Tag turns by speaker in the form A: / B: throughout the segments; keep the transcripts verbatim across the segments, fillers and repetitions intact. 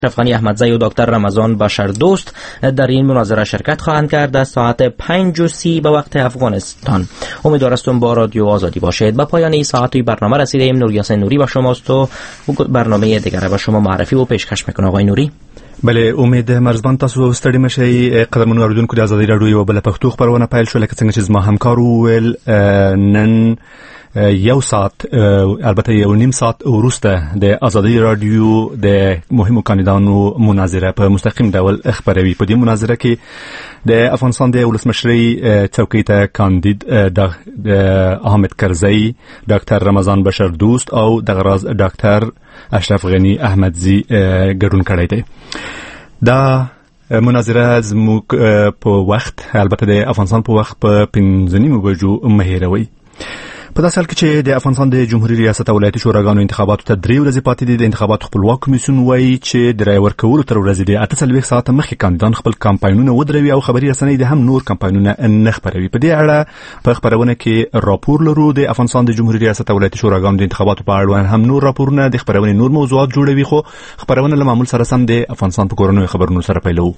A: افغانی احمدزی و دکتر رمضان بشردوست در این مناظره شرکت خواهند کرد از ساعت پنج و سی به وقت افغانستان. امیدوارستم با رادیو آزادی باشید. به پایان این ساعتی برنامه رسیدیم. نوری حسین نوری با شماست و برنامه دیگر به شما معرفی و پیشکش میکنه. آقای نوری.
B: بله، امید مرزبان تاسو ستړي مشئ. قدرمنو اوریدونکو، د ازادي راډیو یو بله پښتو خپرونه پیل شو. لکه څنګه چې زما همکار وویل، نن یو ساعت البته یو نیم ساعت وروسته د ازادي راډیو د مهمو کاندیدانو مناظره په مستقیم ډول خبروي. په دې مناظره کې د افغانستان د ولسمشرۍ چوکۍ ته کاندید د احمد کرزی، ډاکټر رمضان بشردوست او دغه راز ډاکټر اشرف غنی احمدزی ګډون کړی دی. دا مناظره زموږ په وخت، البته د افغانستان په وخت په پنځه نیمو بجو مهیروي. په داسې حال کې چې د افغانستان د جمهوریت ریاست او ولایتي شوراګانو انتخاباتو ته درې ورځې پاتې دي. د انتخاباتو خپلواک کمیسیون وایي چې د رایې ورکولو تر ورځې د اته څلوېښت ساعته مخکې کاندیدان خپل کمپاینونه ودروي او خبري رسنۍ د هم نور کمپاینونه نه خپروي. په دې اړه په خبرونه کې راپور لرو. د افغانستان د جمهوریت ریاست او ولایتي شوراګانو د انتخاباتو په اړه هم نور راپورونه د خبرونه نور موضوعات جوړوي، خو خبرونه له معمول سره سم د افغانستان په کورونو خبرونو سره پیلوو.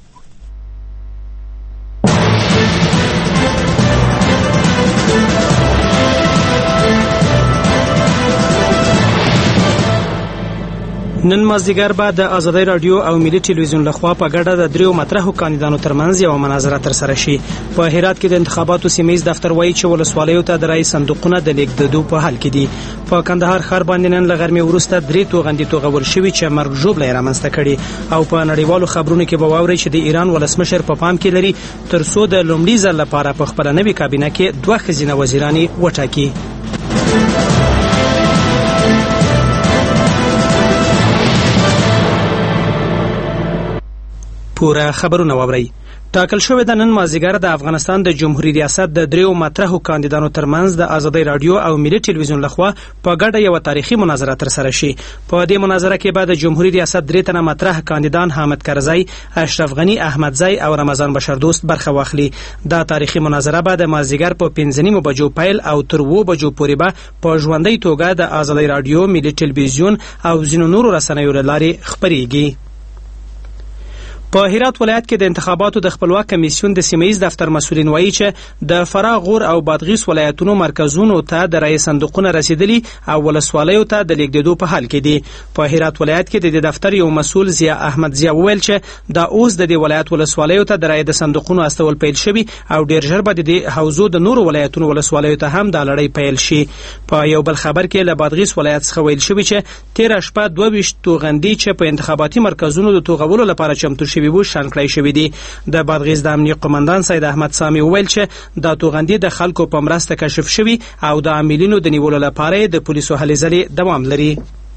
C: نن مازدیګر بعد د ازادي رادیو او ملي ټلویزیون لخوا په ګډه د دریو مطرحو کاندیدانو ترمنځ یو مناظره ترسره شي. په هرات کې د انتخاباتو سیمه‌یز دفتر وایي چې ولسوالیو ته د رای صندوقونه د لیږدېدو په حال کې دي. په کندهار ښار باندې نن له غرمې وروسته درې توغندي توغول شوي چې مرګ ژوبله یې رامنځته کړي. او په نړیوالو خبرونو کې به واورئ چې د ایران ولسمشر په پام کې لري تر څو د لومړي ځل لپاره په خپله نوې کابینه کې دوه ښځینه وزیرانې وټاکي. پوره خبرونه واورئ. ټاکل شوې ده نن مازدیګر د افغانستان د جمهوریت ریاست د دریو مطرحو کاندیدانو ترمنځ د ازادي رادیو او ملي ټلویزیون لخوا په ګډه یو تاریخي مناظره ترسره شي. په دې مناظره کې به د جمهوریت ریاست درې تنه مطرح کاندیدان حامد کرزی، اشرف غنی احمدزی او رمضان بشردوست برخه واخلي. دا تاریخي مناظره به د مازدیګر په پنځه نیمو بجو پیل او تر اووه بجو پورې به په ژوندۍ توګه د ازادي رادیو، ملي ټلویزیون او ځینو نورو رسنیو له لارې خپریږي. په هرات ولایت کې د انتخاباتو د خپلواک کمیسیون د سیمه‌یز دفتر مسؤلین وایي چې د فراه، غور او بادغیس ولایتونو مرکزونو ته د رای صندوقونه رسیدلي او ولسوالیو ته د لیږدېدو په حال کې دي. په هرات ولایت کې د دفتر یو مسؤل ضیا احمد ضیا وویل چې دا اوس د دې ولایت ولسوالیو ته د رای د صندوقونو استول پیل شوي او ډیر ژر به د حوزو د نورو ولایتونو ولسوالیو ته هم د لړۍ پیل شي. په یو بل خبر کې له بادغیس ولایت څخه ویل شوي چې تیر شپه دوه ویشت توغندي چې په انتخاباتي مرکزونو د توغولو لپاره چمتو شوي وو شان کړی شوی دی. د بادغیس د امنیه قومندان سید احمد سامي وویل چې دا توغندي د خلکو په مرسته کشف شوي او د عاملینو د نیولو لپاره د پولیسو هلې ځلې دوام لري.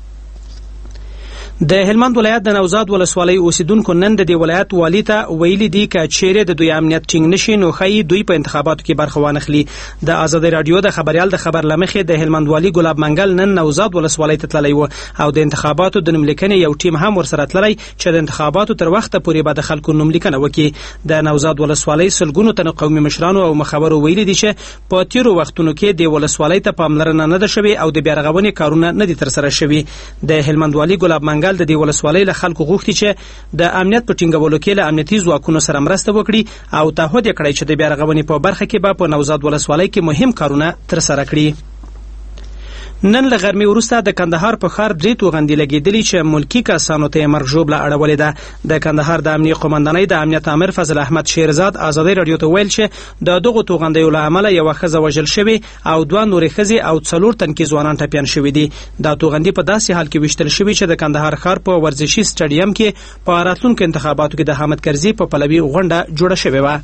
C: د هلمند ولایت د نوزاد ولسوالۍ اوسیدونکو نن د دې ولایت والی ته ویلي دي چې چیرې د دوی امنیت ټینګ نشي نو ښایي دوی په انتخاباتو کې برخه وانخلي. د ازادي رادیو د خبریال د خبر لمخې د هلمند والی ګلاب منګل نن نوزاد ولسوالۍ ته تللی و او د انتخاباتو د نوملیکنې یو ټیم هم ورسره تللی چې د انتخاباتو تر وخته پورې به د خلکو نوملیکنه وکړي. د نوزاد ولسوالۍ سلګونو تنه قومي مشرانو او مخابرو ویلي دي چې په تیرو وختونو کې د ولسوالۍ ته پاملرنه نه ده شوې او د بیارغونې کارونه نه دي ترسره شوي. د هلمند والی ګلاب منګل د دې ولسوالۍ له خلکو غوښتي چې د امنیت په ټینګولو کې له امنیتي ځواکونو سره مرسته وکړي او تعهد یې کړی چې د بیارغونې په برخه کې به په نوزاد ولسوالۍ کې مهم کارونه ترسره کړي. نن له غرمې وروسته د کندهار په ښار درې توغندي لګېدلي چې ملکي کسانو ته یې مرګ ژوبله اړولې ده. د کندهار د امنیه قومندانۍ د امنیت امر فضل احمد شیرزاد ازادي رادیو ته ویل چې د دغو توغندیو له امله یوه ښځه وژل شوې او دوه نورې ښځې او څلور تنکي ځوانان ټپیان شوي دي. دا توغندي په داسې حال کې ویشتل شوي چې د کندهار ښار په ورزشي سټیډیم کې په راتلونکو انتخاباتو کې د حامد کرزي په پلوي غونډه جوړه شوې وه.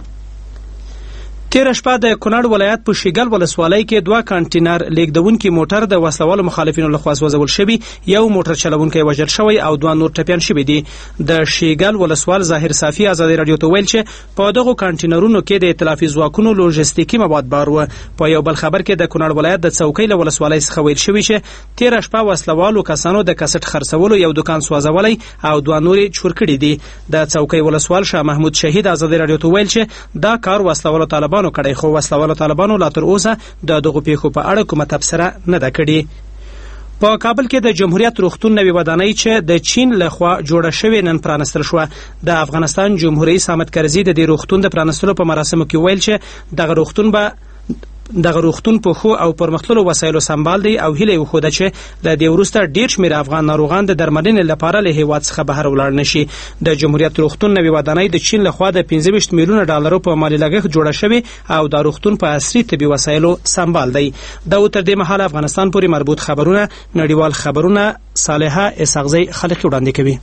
C: تیر شپه د کونړ ولایت په شیګل ولسوالۍ کې دوه کانټینر لیږدونکي موټر د وسلوالو مخالفینو لخوا سوځول شوي، یو موټر چلونکی وژل شوی او دوه نور ټپیان شوي دي. د شیګل ولسوال ظاهر صافي ازادي رادیو ته ویل چې په دغو کانټینرونو کې د ائتلافي ځواکونو لوژستیکي مواد بار و. په یو بل خبر کې د کونړ ولایت د څوکۍ له ولسوالۍ څخه ویل شوي چې تیر شپه وسلوالو کسانو د کسټ خرڅولو یو دکان سوځولی او دوه نورې چور کړي دي. د څوکۍ ولسوال شاه محمود شهید ازادي رادیو ته ویل چې دا کار وسلوالو طالبانو کړی، خو وسلوالو طالبانو لا تر اوسه د دغو پیښو په اړه کومه تبصره نه ده کړې. په کابل کې د جمهوریت روغتون نوې ودانۍ چې د چین لخوا جوړه شوې نن پرانستل شوه. د افغانستان جمهور رئیس حامد کرزي د دې روغتون د پرانستلو په مراسمو کې ویل چې دغه روغتون به دغه روغتون په خو او پرمختللو وسایلو سمبال دی او هیله وخوده چې د دې وروسته ډیر شمېر افغان ناروغان د درملنې لپاره له هیواد څخه بهر ولاړ نشي. د جمهوریت روغتون نوې ودانۍ د چین لخوا د پنځه ویشت میلیونه ډالرو په مالي لګښت جوړه شوې او د روغتون په عصري طبي وسایلو سمبال دی. دا تر دې مهاله افغانستان پورې مربوط خبرونه نړیوال خبرونه صالحه اسحاقزی خلک وړاندې کوي.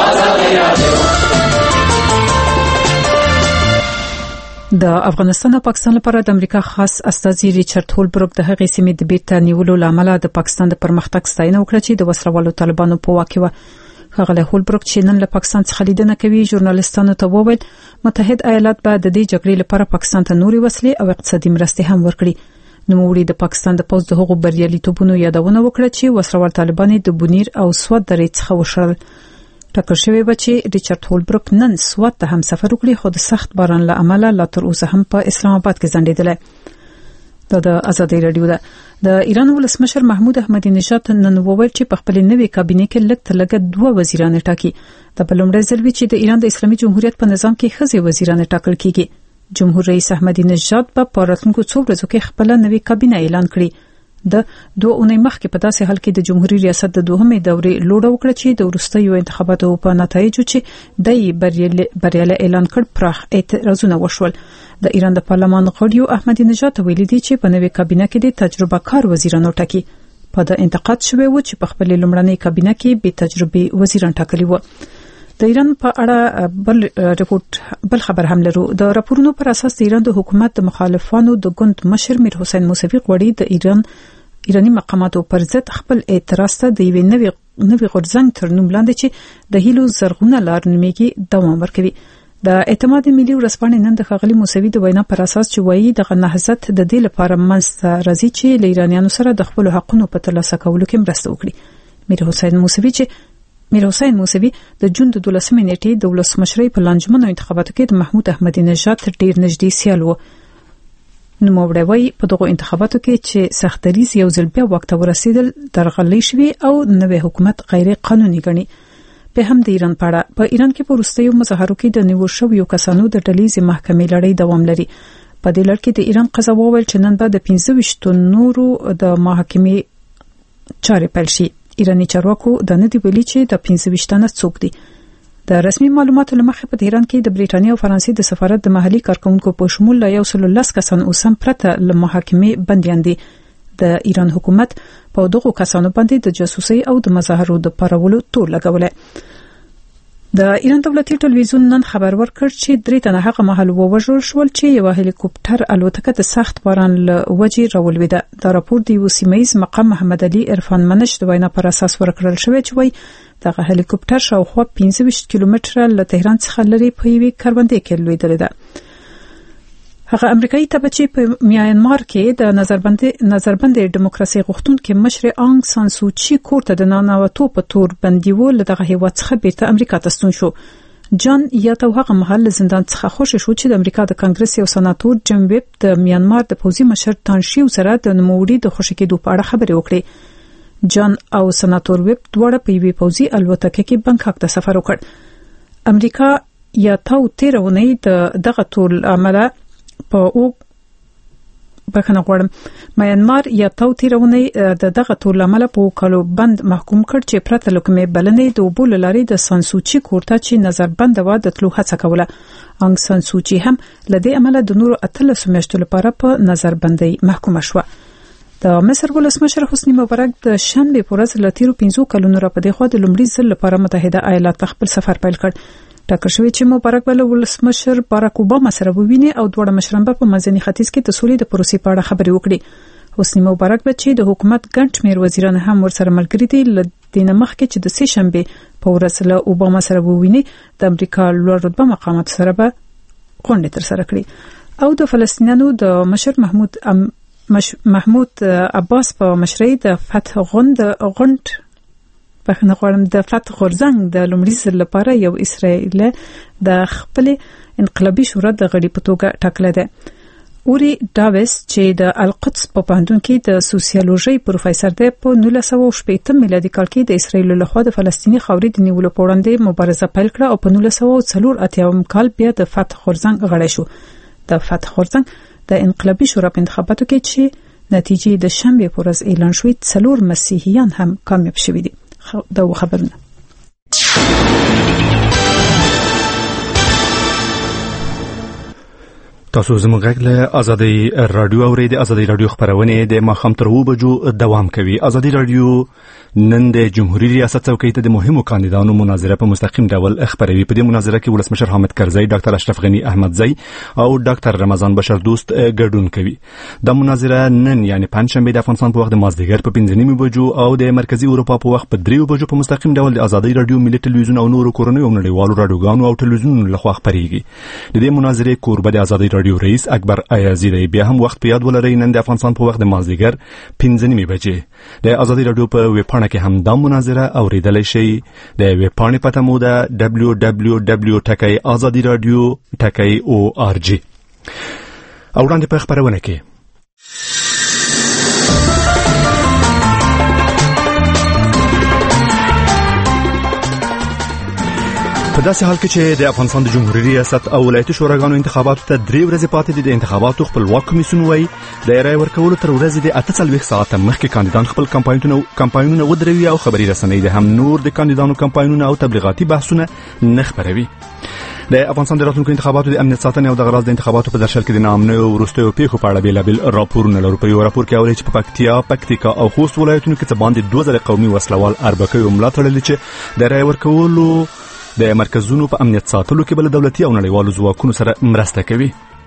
D: د افغانستان او پاکستان لپاره د امریکا خاص استازي ریچارډ هولبروک د هغې سیمې د بیرته نیولو لامل د پاکستان د پرمختګ ستاینه وکړه چې د وسلوالو طالبانو په واک کې و. ښاغلی هولبروک چې نن له پاکستان څخه لیدنه کوي ژورنالستانو ته وویل متحد ایالات به د دې جګړې لپاره پاکستان ته نورې وسلې او اقتصادي مرستې هم ورکړي. نوموړي د پاکستان د پوځ د هغو بریالیتوبونو یادونه وکړه چې وسلوال طالبان د بونیر او سوات درې څخه وشړل. ټاکل شوی و چې ریچارډ هولبروک نن سوات ته هم سفر وکړي خو د سخت باران له امله لا تر اوسه هم په اسلام آباد کې ځنډېدلی. دا د ازادي رادیو ده. د ایران ولسمشر محمود احمدی نژاد نن وویل چې په خپل نوې کابینه کې لږ تر لږه دوه وزیران ټاکي. دا په لومړي ځل وی چې د ایران د اسلامي جمهوریت په نظام کې ښځې وزیران ټاکل کیږي. جمهور رئیس احمدی نژاد په راتلونکو څو ورځو کې خپل نوې کابینه اعلان کړي. د دوه اونۍ مخکې په داسې حال کې د جمهوریت ریاست د دوهمې دورې لوړه وکړه چې د وروستیو انتخاباتو په نتایجو چې د بریالی اعلان کړ پراخ اعتراضونه وشول. د ایران د پارلمان غړیو احمدی نژاد ویلي دي چې په نوې کابینه کې د تجربه کار وزیرانو ټاکي. په د انتقاد شوی و چې په خپل لومړنۍ کابینه کې بې تجربه وزیران ټاکلي و. د ایران په اړه بل ریپورت بل خبر هم لرو. د راپورونو پر اساس د ایران د حکومت د مخالفانو د ګوند مشر میر حسین موسوي غوړي د ایران ایرانی مقاماتو پر ضد خپل اعتراض ته د یوې نوې نوې غورځنګ تر نوم لاندې چې د هیلو زرغونه لار نومیږي دوام ورکوي. د اعتماد ملي ورځپاڼې نن د ښاغلي موسوي د وینا پر اساس چې وایي دغه نهضت د دې لپاره منځته راځي چې له ایرانیانو سره د خپلو حقونو په ترلاسه کولو کې مرسته وکړي. میر حسین موسوي چې میر حسین موسوي د جون د دولسمې نیټې د ولسمشرۍ په لانجمنو انتخاباتو کې د محمود احمدي نژاد تر ډیر نږدې سیال و. نوموړی وایي په دغو انتخاباتو کې چې سختدریز یو ځل بیا واک ته ورسېدل درغلۍ شوې او نوی حکومت غیر قانوني ګڼي. په هم د ایران په اړه په ایران کې په وروستیو مظاهرو کې د نیول شویو کسانو د ډلهیزې محکمې لړۍ دوام لري. په دې لړ کې د ایران قضا وویل چې نن به د پنځه ویشتو نورو د محاکمې چارې پیل شي. ایراني چارواکو د نه دی ویلي چې د پنځه ویشت تنه څوک دي. د رسمي معلوماتو لمخې په تهران کې د بریټانیا او فرانسې د سفارت د محلي کارکونکو په شمول لا یو سل لس کسان اوسم پرته له محاکمې بندیان دي. د ایران حکومت په دغو کسانو باندې د جاسوسي او د مظاهرو د پارولو تور لګولې. د ایران دولتي ټلویزیون نن خبر ورکړ چې درې تنه هغه مهال ووژل شول چې یو هلیکوپټر الوتکه د سخت باران له وجې راولویده. دا راپور د یو سیمایز مقام محمد علي عرفان منش د وینا پر اساس ورکړل شوی چې وایي دغه هلیکوپټر شاوخوا پنځه ویشت کیلومتره له تهران څخه لري په یوې کروندې کې لویدلې ده. هغه امریکایي تبه چې په میانمار کې د نظربندي نظربندي دیموکراسي غوښتونکو مشر آنګ سان سوچي کور ته د نانواتو په تور بندیو لدغه هیواد څخه بیرته امریکا ته ستون شو. جان یاتو هغه محل زندان څخه خوشی شو چې د امریکا د کانګرس یو سناتور جیم ویب د میانمار د پوځي مشر تانشیو سره د نوموړي د خوشی کېدو په اړه خبرې وکړې. جان او سناتور ویب دواړه په یوې پوځي الوتکه کې بنکاک ته سفر وکړ. امریکا یاتو تیر اونۍ د دغه تور عمله په او بخنه غواړم میانمار یا تو تیرونی د دغه تور عمله په کالو بند محکوم کړ چې پرته لکمې بلنې د وبول لاري د سانسوچي کورته چې نظر بند و د تلو هڅه کوله. انګ سانسوچي هم لدې عمله د نورو اتلس میاشتو لپاره په نظر بندي محکومه شوه. د مصر ولسمشر حسنی مبارک د شنبه په ورځ له تیرو پنځو کلونو را پدې خو د لومړي ځل لپاره متحده ایالات خپل سفر پیل کړ. ټاکل شوی چې مبارک بل ولسمشر باراک اوباما سره وویني او دواړه مشران په منځني ختیځ کې د سولې د پروسې په اړه خبرې وکړي. حسنی مبارک به چې د حکومت ګڼ شمېر وزیران هم ورسره ملګري دي ل دینه مخکې چې د سې شنبه په ورځ له اوباما سره وویني د امریکا لوړ رتبه مقامات سره به غونډه تر سره کړي او د فلسطینیانو د مشر محمود ام مش محمود عباس په مشرۍ د فتح غوند غوند بخنه غواړم د فتح غورځنګ د لومړي ځل لپاره یو اسرائیل د خپل انقلابي شورا د غړي په توګه ټاکل دی. اوري ډاویس چې د القدس په پوهنتون کې د سوسیولوژي پروفیسور دی په نولس سوه شپږ میلادي کال کې د اسرایل لخوا د فلسطیني خاورې د نیولو په وړاندې مبارزه پیل کړه او په نولس سوه څلور اتیا کال بیا د فتح غورځنګ غړی شو. د فتح غورځنګ د انقلابي شورا په انتخاباتو کې چې نتیجې د شنبه په ورځ اعلان شوې څلور مسیحیان هم کامیاب شوي دي. دا خبرونه
B: تاسو زموږ غږ له ازادي رادیو اورئ. د ازادي رادیو خبرونه د ماښام تر اوه بجو دوام کوي. ازادي رادیو نن د جمهوریت ریاست څوکۍ ته د مهمو کاندیدانو مناظره په مستقیم ډول خبروي. په دې مناظره کې ولسمشر حامد کرزی، ډاکټر اشرف غنی احمدزی او ډاکټر رمضان بشردوست ګډون کوي. د مناظره نن یعنی پنځشنبه د افغانستان په وخت د مازدیګر په پنځه نیمې بجو او د مرکزی اروپا په وخت په درې بجو په مستقیم ډول د ازادي رادیو ملي ټلویزیون او نورو کورنیو او نړیوالو رادیوګانو او ټلویزیونونو لخوا خبريږي. د دې مناظرې کوربه د ازادي رادیو رئیس اکبر ایازی دی. بیا هم وخت په یاد ولرئ، نن د افغانستان په وخت د مازدیګر پنځه نیمې بجې د ازادي رادیو په ویبپاڼه کې هم دا مناظره اوریدلای شئ. د ویبپاڼې پته مو ده دبلیو دبلیو دبلیو ټکی ازادي رادیو ټکی او ار جی. او وړاندې په خبرونه کې په داسې حال کې چې د افغانستان د جمهوریت ریاست او ولایتي شوراګانو انتخاباتو ته درې ورځې پاتې دي. د انتخاباتو خپلواک کمیسیون وايي د رای ورکولو تر ورځې د اته څلوېښت ساعته مخکې کاندیدان خپل کمپاینونه کمپاینونه ودروي او خبري رسنۍ د هم نور د کاندیدانو کمپاینونه او تبلیغاتي بحثونه نه خپروي. د افغانستان د راتلونکو انتخاباتو د امنیت ساتنې او د غراض د انتخاباتو په درشل کې د نامنو وروستیو پیښو په اړه بیلابیل راپورونه لرو. په یو راپور کې اوري چې په پکتیا، پکتیکا او خوست ولایتونو کې څه باندې دوه ځله قومي وسلوال اربکي او ملا تړلي چې د رای ورکولو د مرکزونو په امنیت ساتلو کې بل دولتي او نړیوالو ځواکونو سره مرسته کوي.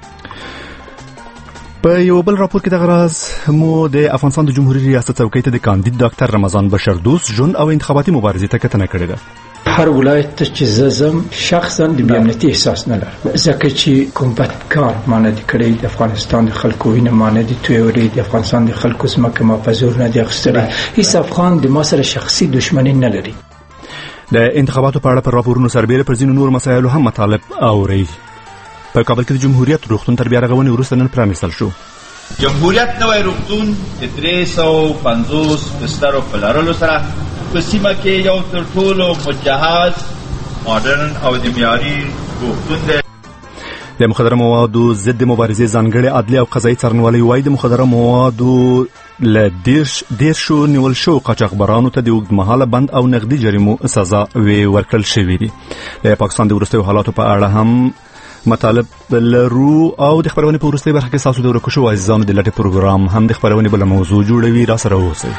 B: په یو بل راپور کې د غراض مو د افغانستان د جمهوریت ریاست څوکۍ ته د کاندید ډاکټر رمضان بشردوست ژوند او انتخاباتي مبارزې ته کتنه کړې ده.
E: هر ولایت ته چې زم شخصا د بیامنیتي احساس نه لرم، ځکه چې کوم بدکار مانه دي کړی د افغانستان د خلکو وینه مانه دي تویوري د افغانستان د خلکو ځمکه ما په زور نه دي اخیستلې. هیڅ افغان د ما سره شخصي دښمني نه لري.
B: د انتخاباتو په اړه پر راپورونو سربېره پر ځینو نور مسایلو هم مطالب اوري. په کابل کې د جمهوریت روغتون تر بیا رغونې وروسته نن پرانیستل شو.
F: جمهوریت نوی روغتون د درې سوه پنځوس بسترو په لرلو سره په سیمه کې یو تر ټولو مجهز، ماډرن او د معیاري روغتون دی.
B: د مخدره موادو ضد مبارزې ځانګړي عدلي او قضایي څارنوالۍ وايي د مخدره موادو له دیرش دیرشو نیول شو قاچاقبرانو ته د اوږدمهاله بند او نقدي جریمو سزا ورکړل شوې دي. د پاکستان د وروستیو حالاتو په اړه هم مطالب لرو او د خبرونې په وروستۍ برخه کې تاسو د ورکو شو عزیزانو د لټې پروګرام هم د خبرونې بل موضوع جوړوي. را سره اوسئ.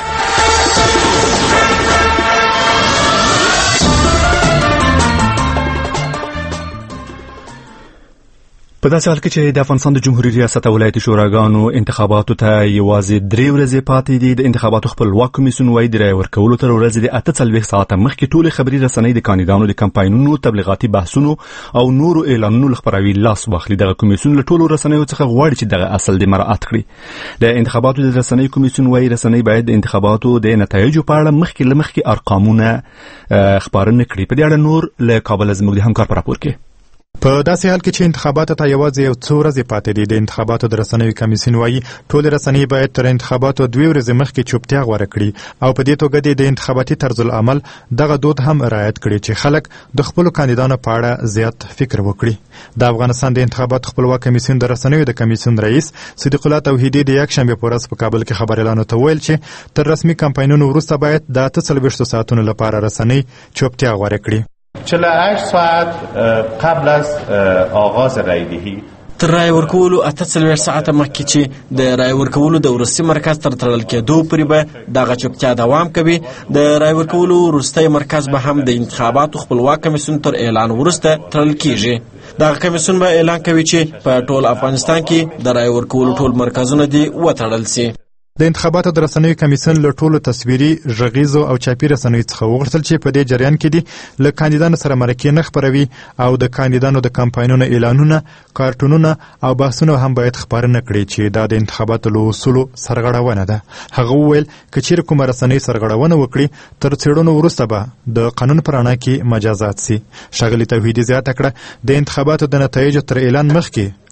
B: په داسې حال کې چې د افغانستان د جمهوریت ریاست او ولایتي شوراګانو انتخاباتو ته یوازې درې ورځې پاتې دي، د انتخاباتو خپلواک کمیسیون وايي د رای ورکولو تر ورځې د اته څلوېښت ساعته مخکې ټولې خبري رسنۍ د کاندیدانو د کمپاینونو، تبلیغاتي بحثونو او نورو اعلانونو له خپراوي لاس واخلي. دغه کمیسیون له ټولو رسنیو څخه غواړي چې دغه اصل د مراعات کړي. د انتخاباتو د رسنۍ کمیسیون وايي رسنۍ باید د انتخاباتو د نتایجو په اړه مخکې له مخکې ارقامونه خپاره کړي. په دې اړه نور له کابل زموږ د همکار په راپور کې
G: په داسې حال کې چې انتخاباتو ته یوازې یو څو ورځې پاتې دي، د انتخاباتو د رسنیو کمیسیون وايي ټول رسنۍ باید تر انتخاباتو دوه ورځې مخکې چوپتیا غوره کړي او په دې توګه د انتخاباتي طرز العمل دغه دود هم رعایت کړي چې خلک د خپل کاندیدانو په اړه زیات فکر وکړي. د افغانستان د انتخاباتو خپلواک کمیسیون د رسنیو د کمیسیون رئیس صدیق الله توحیدی د یک شنبه په ورځ په کابل کې خبر اعلان ویل چې تر رسمي کمپاینونو وروسته باید د اته څلوېښت ساعتونو لپاره رسنۍ چوپتیا غوره کړي.
H: چهل و هشت ساعت قبل از آغاز رایدهی
I: تر رای ورکولو اته څلوېښت ساعته مخکې چې د رای ورکولو د وروستي مرکز تر تړل کېدو پورې به دغه چوپتیا دوام کوي. د رای ورکولو وروستی مرکز به هم د انتخاباتو خپلواک کمیسیون تر اعلان وروسته تړل کیږي. دغه کمیسیون به اعلان کوي چې په ټول افغانستان کې د رای ورکولو ټول مرکزونه دي وتړل سي.
G: د انتخاباتو د رسنیو کمیسیون له ټولو تصویري، غږیزو او چاپي رسنیو څخه وغوښتل چې په دې جریان کې دي له کاندیدانو سره مرکې نه خپروي او د کاندیدانو د کمپاینونو اعلانونه، کارټونونه او بحثونه هم باید خپاره نه کړي چې دا د انتخاباتو له اصولو سرغړونه ده. هغه وویل که چیرې کومه رسنۍ سرغړونه وکړي تر څېړنو وروسته به د قانون په رڼا کې مجازات سي. ښاغلي توحیدي زیاته کړه د انتخاباتو د نتایجو تر اعلان مخکې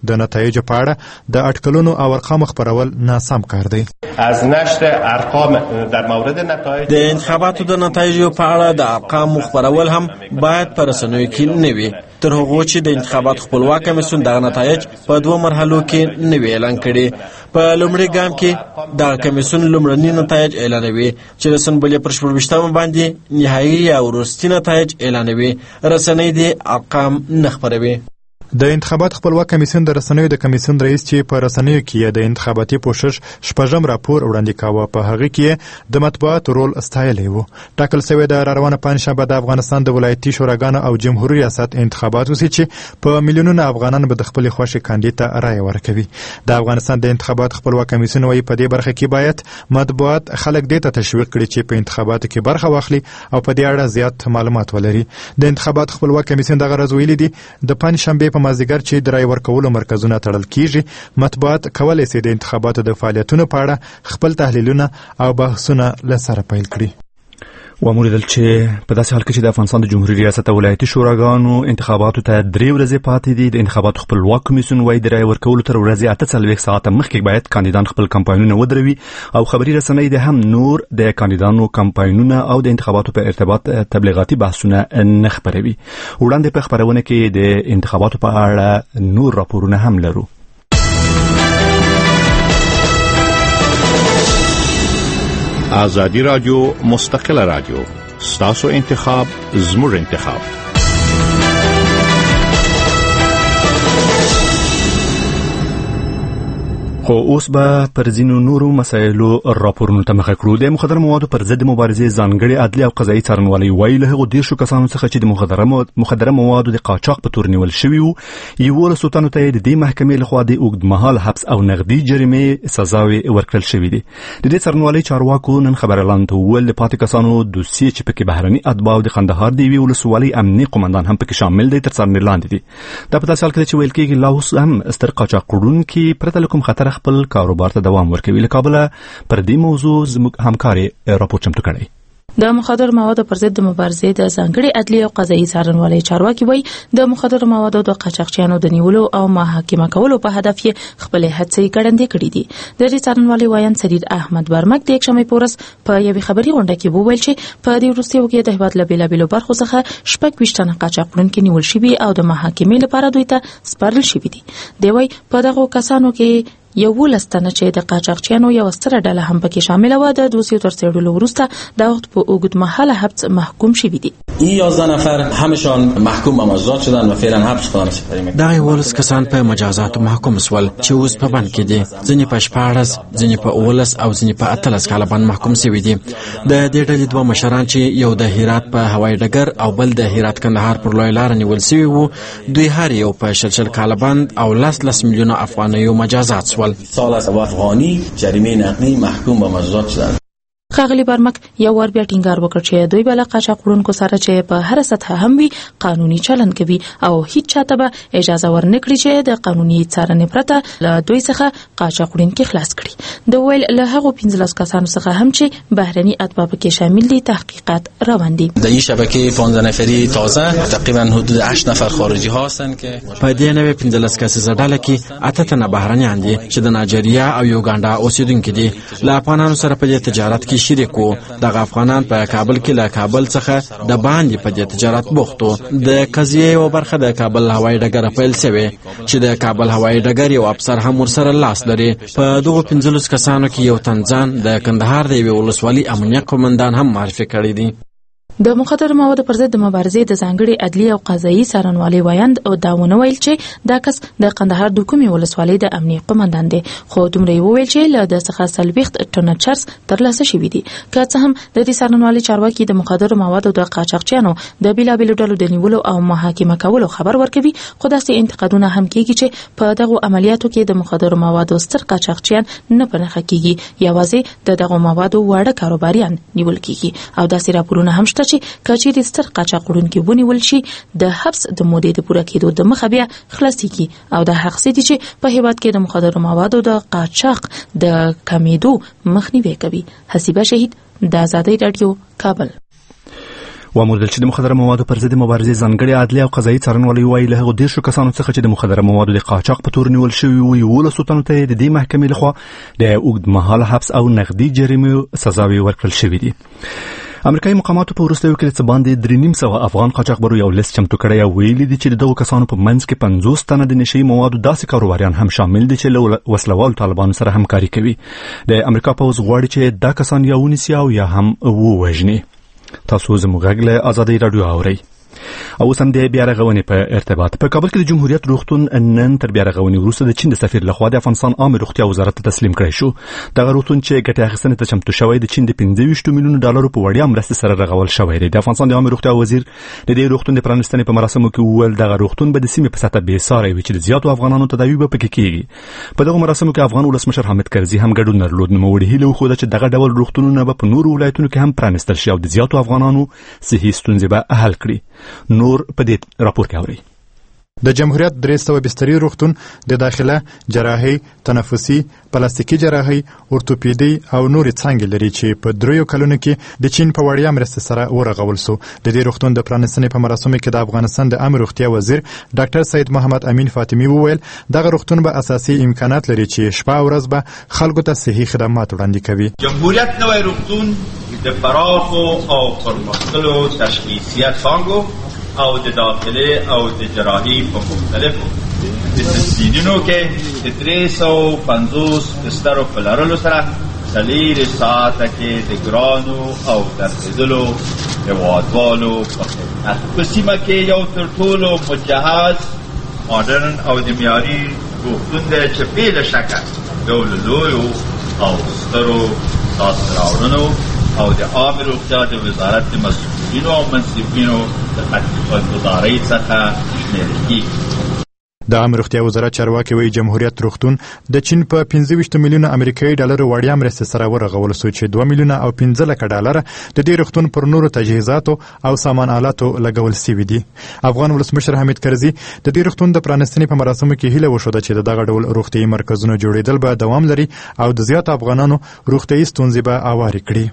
G: د نتایجو په اړه د اټکلونو او ارقامو خپرول ناسم کار دی.
H: از نشر ارقام در مورد نتایج
I: د انتخاباتو د نتایجو په اړه د ارقامو خپرول هم باید په رسنیو کې نه وي، تر هغو چې د انتخاباتو خپلواک کمیسیون دغه نتایج په دوه مرحلو کې نه وي اعلان کړي. په لومړي ګام کې دغه کمیسیون لومړني نتایج اعلانوي چې د سنبلې پر شپږ ویشتمه باندې نهایي او وروستي نتایج اعلانوي. رسنۍ دې ارقام نه خپروي.
G: د انتخابات خپلواک کمیسیون د رسنیو د کمیسیون رئیس چې په رسنیو کې د انتخاباتي پوښښ شپږم راپور وړاندې کاوه، په هغه کې د مطبوعاتو رول ستایلی و. ټاکل شوی د راروانه پنجشنبه د افغانستان د ولایتي شوراګانو او جمهوري ریاست انتخابات وسي چې په میلیونونو افغانان به د خپلې خوښې کاندید ته رایه ورکوي. د افغانستان د انتخابات خپلواک کمیسیون وايي په دې برخه کې باید مطبوعات خلک دې ته تشویق کړي چې په انتخاباتو کې برخه واخلي او په دې اړه زیات معلومات ولري. د انتخابات خپلواک کمیسیون دغه ورځ ویلي دي د پنجشنبه په مازدیګر چې د رای ورکولو مرکزونه تړل کیږي، مطبوعات کولی شي د انتخاباتو د فعالیتونو په اړه خپل تحلیلونه او بحثونه له سره پیل کړي.
B: ومولیدل چې په داسې حال کې چې د افغانستان د جمهوري ریاست او ولایتي شوراګانو انتخاباتو ته درې ورځې پاتې دي، د انتخاباتو خپلواک کمیسیون وايي د رای ورکولو تر ورځې اته څلوېښت ساعته مخکې باید کاندیدان خپل کمپاینونه ودروي او خبري رسنۍ د هم نور د کاندیدانو کمپاینونه او د انتخاباتو په ارتباط تبلیغاتي بحثونه نه خپروي. وړاندې په خبرونه کې د انتخاباتو په اړه نور راپورونه هم لرو.
J: آزادی رادیو مستقله رادیو، ستاسو انتخاب زموږ انتخاب.
B: خو اوس به پر ځینو نورو مسایلو راپورونو ته مخه کړو. د مخدره موادو پر ضد مبارزې ځانګړي عدلي او قضایي څارنوالۍ وايي له هغو دېرشو کسانو څخه چې د مخدره مخدره موادو د قاچاق په تور نیول شوي وو، یولسو تنو ته د دې محکمې لخوا د اوږدمهاله حبس او نغدي جریمې سزاوې ورکړل شوي دي. د دې څارنوالۍ چارواکو نن خبرلاند ته وویل د پاتې کسانو دوسیې چې پکې بهرني اتباع د قندهار د یوې ولسوالۍ امني قومندان هم پکې شامل دی تر څارنې لاندې دي. دا په داسې حال کې چې ویل کېږي لا اوس هم ستر قاچاق وړونکي پرته له کوم خطره خپل کاروبار ته دوام ورکوي. له کابله پر دې موضوع زموږ همکاري راپور چمتو کړی.
K: د مخدر موادو پر ضد مبارزې د ځانګړي عدلي او قضایي څارنوالۍ چارواکي وایي د مخدر موادو د قاچاقچیانو د نیولو او محاکمه کولو په هدف یې خپل هڅې ګړندې کړې دي. د دې څارنوالۍ وایي سریر احمد برمک د یکشنبې په ورځ په یوې خبري غونډه کې وویل چې په دې وروستیو کې د هیواد له بېلابېلو برخو څخه شپږ ویشت تنه قاچاق وړونکي نیول شوي او د محاکمې لپاره دوی ته سپارل شوي دي. دی وایي په دغو کسانو کې یولس تنه چې د قاچاقچیانو یو ستره ډله هم پکې شامل و، د دوسیو تر څېړلو وروسته د وخت په اوږدمهاله حبس محکوم شوي دي.
L: این یازده نفر همشان محکوم به مجازات شدن و فعلا حبس خانه سپری میکنن.
I: دغه یولس کسان په مجازات محکوم شول چې اوس په بند کې دي، ځینې په شپاړس، ځینې په اوولس او ځینې په اتلس کاله باندې محکوم شوي دي. د دې ډلې دوه مشران چې یو د هرات په هوایي ډګر او بل د هرات کندهار پر لوی لار نیول شوي وو، دوی هر یو په شل شل کاله باندې او لس لس میلیونه افغانیو مجازات شول.
L: سال از افغانی جریمه نقدی محکوم به مجازات شدند.
K: ښاغلي برمک یو ور بیا ټینګار وکړ چې دوی به له قاچاق وړونکو سره چې په هره سطحه هم وي قانوني چلند کوي او هیڅ چاته به اجازه ورنکړي چې د قانوني څارنې پرته له دوی څخه قاچاق وړونکي خلاص کړي. د ویل له هغو پنځلس کسانو څخه هم چې بهرني اتباع پکې شامل دي تحقیقات روان دي.
L: در این شبکه پانزده نفری تازه تقریبا حدود هشت نفر خارجی هستند که
I: په دې نوې پنځلس کسیزه ډله کې اته تنه بهرنیان دي چې د نایجریا او یوګانډا اوسیدونکي دي. له افغانانو سره په دې تجارت کې شریک وو. دغه افغانان په کابل کې له کابل څخه د باندې په دې تجارت بوخت وو. د قضیې یو برخه د کابل هوایي ډګر پیل شوې چې د کابل هوایي ډګر یو افسر هم ورسره لاس لري. په دغه پنځلس کسانو کې یو تنځان د کندهار د یوې ولسوالۍ امنیه قومندان هم معرفي کړی دی.
K: د مخدر موادو پر ضد د مبارزې د ځانګړي عدلي او قضایي څارنوالۍ وایند او داونه ویل چې دا کس د قندهار د کومې ولسوالۍ د امنیه قومندان دی، خو دومره ویل چې له د څخه څلوېښت ټنه چرس ترلاسه شوي دي. که څه هم د دې څارنوالۍ چارواکي د مخدر موادو د قاچاقچیانو د بېلابېلو ډلو د نیولو او محاکمه کولو خبر ورکوي، خو داسې انتقادونه هم کېږي چې په دغو عملیاتو کې د مخدر موادو ستر قاچاقچیان نه په نښه کېږي، یوازې د دغو موادو واړه کاروباریان نیول کېږي. او داسې راپورونه هم شته چې کچېرې ستر قاچاق وړونکي ونیول شي د حبس د مودې د پوره کېدو د مخه بیا خلاصېږي. او دا حق دي چې په هېواد کې د مخدر موادو د قاچاق د کمېدو مخنیوی کوي. حسیبه شهید، د آزادۍ راډیو، کابل.
B: واموردل چې د مخدره موادو پر ضد مبارزې ځانګړي عدلي او قضایي څارنوالۍ وایي له هغو دېرشو کسانو څخه چې د مخدره موادو د قاچاق په تور نیول شوي وو یولسو تنو ته د دې محکمې لخوا د اوږدمهاله حبس او نغدي جریمې سزاوې ورکړل شوي دي. امریکایي مقاماتو په وروستیو کې څه باندې درې نیم سوه افغان قاچاقبرو یو لیست چمتو کړی او ویلي دي چې د دغو کسانو په منځ کې پنځوس تنه د نشهیي موادو داسې کاروباریان هم شامل دي چې له وسلوالو طالبانو سره همکاري کوي. د امریکا پوځ غواړي چې دا کسان یا ونیسي او یا هم ووژني. تاسو زموږ غږ له ازادۍ راډیو اورئ. او اوس هم د بیا رغونې په ارتباط په کابل کې د جمهوریت روغتون نن تر بیا رغونې وروسته د چین د سفیر لخوا د افغانستان عامه روغتیا وزارت ته تسلیم کړی شو. دغه روغتون چې ګټې اخیستنې ته چمتو شوی د چین د پنځه ویشت میلیونو ډالرو په وړیا مرستې سره رغول شوی دی. د افغانستان د عامه روغتیا وزیر د دې روغتون د پرانیستنې په مراسمو کې وویل دغه روغتون به د سیمې په سطحه بېساری وي چې د زیاتو افغانانو تداوي به پکې کېږي. په دغه مراسمو کې افغان ولسمشر حامد کرزي هم ګډون درلود. نوموړي هیله وښوده چې دغه ډول روغتونونه به په نورو ولایتونو کې هم پرانیستل شي او د زیاتو افغانانو صحي ستونزې به حل کړي. نور په دې راپور کې اورئ.
G: د جمهوریت درې سوه بستري روغتون د داخله جراحي، تنفسي، پلاستیکي جراحي، اورتوپیدي او نورې څانګې لري چې په دریو کلونو کې د چین په وړیا مرستې سره ورغول سو. د دې روغتون د پرانیستنې په مراسمو کې د افغانستان د عامه روغتیا وزیر ډاکټر سید محمد امین فاطمی وویل دغه روغتون به اساسي امکانات لري چې شپه او ورځ به خلکو ته صحي خدمات وړاندې کوي.
F: جمهوریت نوی روغتون د پراخو او پرمختللو تشخیصیت څانګو او د داخله او د جراحي په مختلفو ډسپلینونو کې د درې سوه پنځوس بسترو په لرلو سره څلېرویشت ساعته کې د ګرانو او درېدلو هېوادوالو په خدمت په سیمه کې یو تر ټولو مجهز، ماډرن او د معیاري روغتون دی چې بې له شکه یو له لویو او سترو لاسته راوړنو او د عامه روغتیا د وزارت د مسؤلینو او منصبینو د خدمتګزارۍ څخه شمېرل کېږي.
G: د عامه روغتیا وزارت چارواکي وایي جمهوریت روغتون د چین په پنځه ویشت میلیونه امریکایي ډالرو وړیا مرستې سره ورغول سو چې دوه میلیونه او پنځه لکه ډالره د دې روغتون پر نورو تجهیزاتو او سامان آلاتو لګول سوي دي. افغان ولسمشر حامد کرزي د دې روغتون د پرانیستنې په مراسمو کې هیله وښوده چې دغه ډول روغتیايي مرکزونو جوړېدل به دوام لري او د زیات افغانانو روغتیايي ستونزې به هوارې کړي.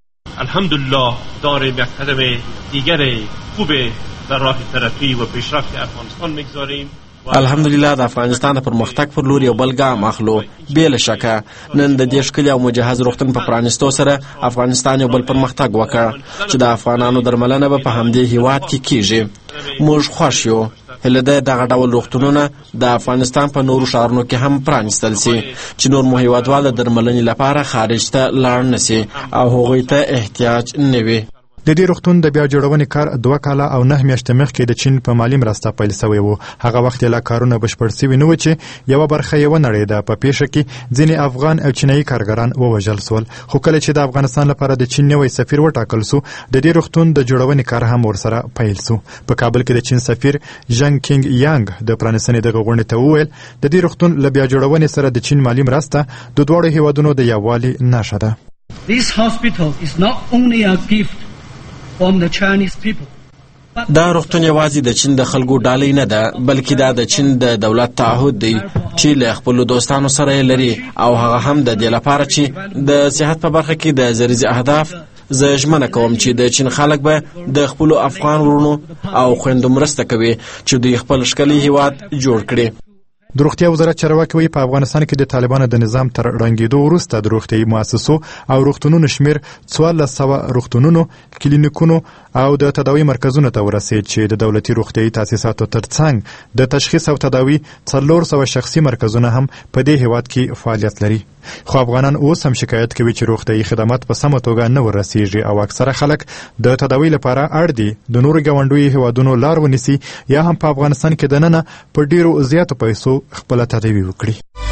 M: الحمدلله داریم یک قدم دیگر خوب در راه ترقی و پیشرفت افغانستان میگذاریم.
I: الحمدلله د افغانستان د پرمختګ پر لور یو بل ګام اخلو. بې له شکه نن د دې ښکلي او مجهز روغتون په پرانیستو سره افغانستان یو بل پرمختګ وکړ چې د افغانانو درملنه به په همدې هیواد کې کیږي. موږ خوښ یو. هله ده دغه ډول روغتونونه د افغانستان په نورو ښارونو کې هم پرانیستل سي چې نور مو هیوادوال د درملنې لپاره خارج ته لاړ نه سي او هغوی ته احتیاج نه وي.
G: د دې روغتون د بیا جوړونې کار دوه کاله او نه میاشتې مخکې د چین په مالي مرسته پیل شوی و. هغه وخت لا کارونه بشپړ شوي نه و چې یوه برخه یې ونړېده. په پیښه کې ځینې افغان او چینایي کارګران ووژل سول. خو کله چې د افغانستان لپاره د چین نوی سفیر وټاکل سو د دې روغتون د جوړونې کار هم ورسره پیل سو. په کابل کې د چین سفیر ژنګ کینګ یانګ د پرانیستنې دغه غونډې ته وویل د دې روغتون له بیا جوړونې سره د چین مالي مرسته د دواړو هیوادونو د یووالي نښه ده.
N: This hospital is not only a gift from the Chinese people.
I: دا روغتون یوازې د چین د خلکو ډالۍ نه ده بلکې دا د چین د دولت تعهد دی چې له خپلو دوستانو سره یې لري او هغه هم د دې لپاره چې د صحت په برخه کې د زریزي اهداف زه ژمنه کوم چې د چین خلک به د خپلو افغان ورونو او خویندو مرسته کوي چې دوی خپل ښکلی هیواد جوړ کړي.
G: د روغتیا وزارت چارواکي وایي په افغانستان کې د طالبانو د نظام تر ړنګېدو وروسته د روغتیايي مؤسسو او روغتونونو شمېر څوارلس سوه روغتونونو، کلینیکونو او د تداوي مرکزونو ته ورسېد چې د دولتي روغتیايي تاسیساتو ترڅنګ د تشخیص او تداوي څلور سوه شخصي مرکزونه هم په دې هیواد کې فعالیت لري. خو افغانان اوس هم شکایت کوي چې روغتیايي خدمات په سمه توګه نه ورسیږي او اکثره خلک د تداوي لپاره اړ دي د نورو ګاونډیو هیوادونو لار ونیسي یا هم په افغانستان کې دننه په ډیرو زیاتو پیسو خپله تداوي وکړي.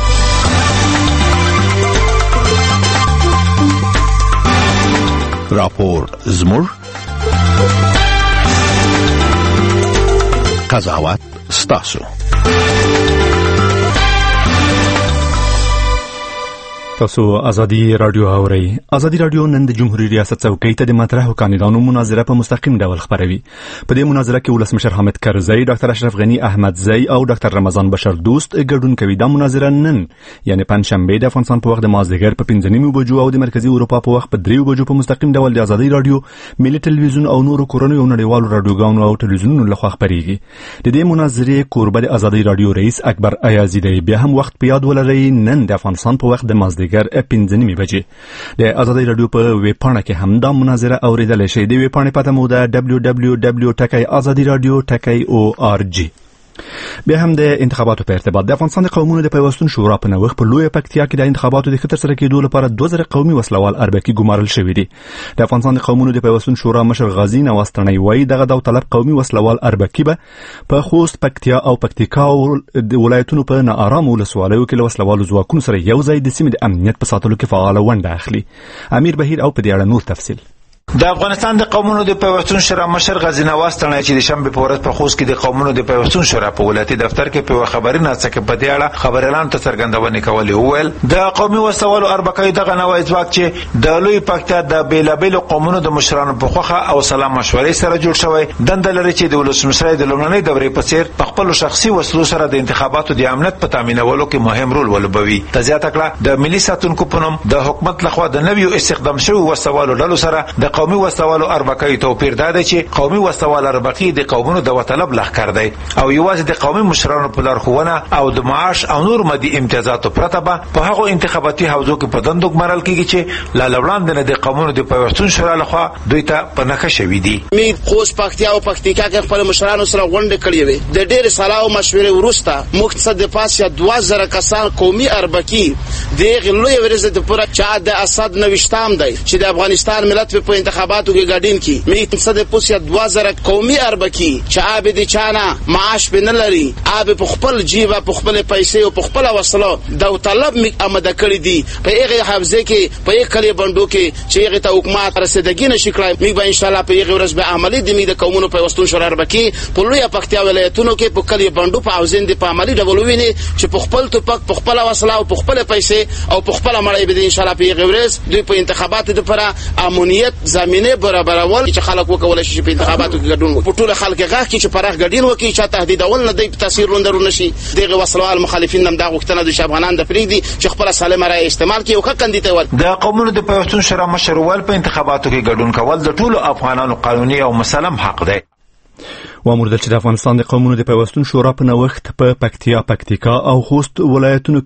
J: راپور زموږ قضاوت ستاسو.
B: تاسو ازادي رادیو اورئ. ازادي رادیو نن د جمهوریت ریاست څوکۍ ته د مطرحو کاندیدانو مناظره په مستقیم ډول خبروي. په دې مناظره کې ولسمشر حامد کرزی، ډاکټر اشرف غنی احمدزی او ډاکټر رمضان بشر دوست ګډون کوي. دا مناظره نن یعنی پنځشنبه د افغانستان په وخت د مازدیګر په پنځه نیمو بجو او د مرکزی اروپا په وخت په دریو بجو په مستقیم ډول د ازادي رادیو، ملي ټلویزیون او نورو کورنیو او نړیوالو رادیوګانو او ټلویزیونونو لخوا خبريږي. د دې مناظرې کوربه د ازادي رادیو رئیس اکبر ایازی دی. بیا هم وخت په یاد ولرئ، نن د افغانستان په وخت د مازدیګر پنځه نیمې بجې د ازادي رادیو په ویب پاڼه کې هم دا مناظره اوریدل شي. د ویب پاڼې پته مو ده دبلیو دبلیو دبلیو ټکی ازادي رادیو ټکی او آر جی. بیا هم د انتخاباتو په ارتباط د افغانستان د قومونو د پیوستون شورا په نوښت په لویه پکتیا کې د انتخاباتو د ښه ترسره کېدو لپاره دوه زره قومي وسلوال اربکي ګمارل شوي دي. د افغانستان د قومونو د پیوستون شورا مشر غازی نواز تڼۍ وایي دغه داوطلب قومي وسلوال اربکي به په خوست، پکتیا او پکتیکا ولایتونو په ناارامو ولسوالیو کې له وسلوالو ځواکونو سره یو ځای د سیمې د امنیت په ساتلو کې فعاله ونډه اخلي. امیر بهیر او په دې اړه نور تفصیل.
O: د افغانستان د قومونو د پیوستون شورا مشر غازی نواز تڼۍ چې د شنبه په ورځ په خوست کې د قومونو د پیوستون شورا په ولایتي دفتر کې په خبري ناسه کې په دې اړه خبر اعلان ته څرګندونه کولې. وویل د قومي وسوالو اربکۍ دغه نوې ځواک چې د لوی پکتیا د بیلابیل قومونو د مشرانو په خوخه او سلام مشورې سره جوړ شوی دند لري چې د ولسمشر د لومړنۍ دورې په څیر په خپل شخصي وسلو سره د انتخاباتو د امنیت په تامینولو کې مهم رول ولوبوي. تزیات کړه د ملي ساتونکو په نوم د حکومت لخوا د نویو استخدام شوی وسوالو ډلو سره د قومي وسوالو اربکۍ توپیر دا دی چې قومي وسوال اربکي د قومونو د وطلب لخر دی او یوازې د قومي مشرانو په لارښوونه او د معاش او نور مادي امتیازاتو پرته به په هغو انتخاباتي حوزو کې په دندو ګمارل کېږي چې لا وړاندې نه د قومونو د پیوستون شورا لخوا دوی ته په نښه شوي دي.
P: می خوست، پکتیا او پکتیکا کې خپل مشرانو سره غونډې کړې وې. د ډېر سلاو مشورې وروسته مقصد د پاسه دوه زره کسان قومي اربکي د غلوی ورزه د پوره چا د اسد نوښتام دی چې د افغانستان ملت په انتخاباتو کې ګډین کی می صد پوسیا دوه زره قومي اربکی چې آب دي چانا معاش به نه لري، آب په خپل جیب په خپل پیسې او په خپل وسلو د طلب می آمده کړی دي. په هغه حوزه کې په هغه کلی بندو کې چې هغه ته حکومت رسیدګي نشي کړای، می به ان شاء الله په هغه ورځ به عملی د می د قومونو په وستون شورا اربکی په لوی پکتیا ولایتونو کې په کلی بندو په اوزین دي په عملی ډول ویني چې په خپل توپک په خپل وسلو او په خپل پیسې او په خپل مړی به ان شاء الله په هغه ورځ دوی په انتخاباتو لپاره امنیت زمينه برابرول چې خلک وکولای شي په انتخاباتو کې ګډون وکړي. په ټول خلک غاښ کې چې پرخ ګډین وکړي چې تهدیدول نه دی په تاثیر روندرو نشي. دغه وسلوال مخالفین هم دا غوښتنه د افغانان د فریق دي چې خپل سالمه رای استعمال کړي او ښه کاندید ول.
O: د قومونو د پیوستون شورا مشرول په انتخاباتو کې ګډون کول د ټولو افغانانو قانوني او مسلم حق دی.
B: وامردل چې د افغانستان د قومونو د پیوستون شورا په نوښت په پکتیا، پکتیکا او خوست ولایتونو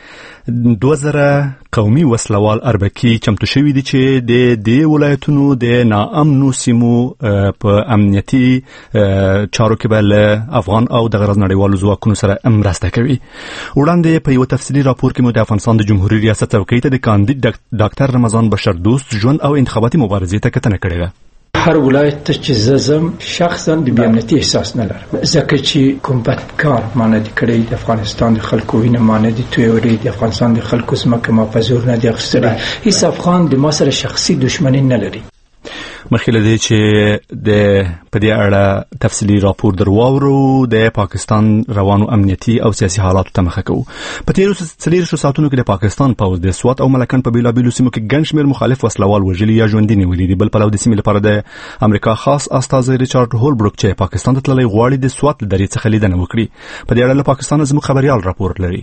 B: کې دوه زره قومي وسلوال اربکي چمتو شوي دي چې د دې ولایتونو د ناامنو سیمو په امنیتي چارو کې به له افغان او د غرض نړیوالو ځواکونو سره مرسته کوي. وړاندې په یو تفصیلي راپور کې مو د افغانستان د جمهوریت ریاست څوکۍ ته د کاندید ډاکټر رمضان بشر دوست ژوند او انتخاباتي مبارزې ته کتنه کړې ده.
E: هر ولایت ته چې ززم شخصا د بیامنیتي احساس نه لرم، ځکه چې کوم بدکار مانه دي کړی د افغانستان د خلکو وینه مانه دي تویوري د افغانستان د خلکو سمکه ما په زور نه دي اخیستلې. هیڅ افغان د ما سره شخصي دښمني نه لري.
B: مخکې له دې چې د په دې اړه تفصیلي راپور درواورو د پاکستان روانو امنیتي او سیاسي حالاتو ته مخه کوو. په تیرو څلېرویشتو ساعتونو کې د پاکستان پوځ د سوات او ملکن په بیلابیلو سیمو کې ګڼ شمېر مخالف وسلوال وژلي یا ژوندي نیولي دي. بل پلو د سیمې لپاره د امریکا خاص استازی ریچارډ هولبروک چې پاکستان ته تللی غواړي د سوات له درې څخه لیدنه وکړي. په دې اړه له پاکستان زموږ خبريال راپور لري.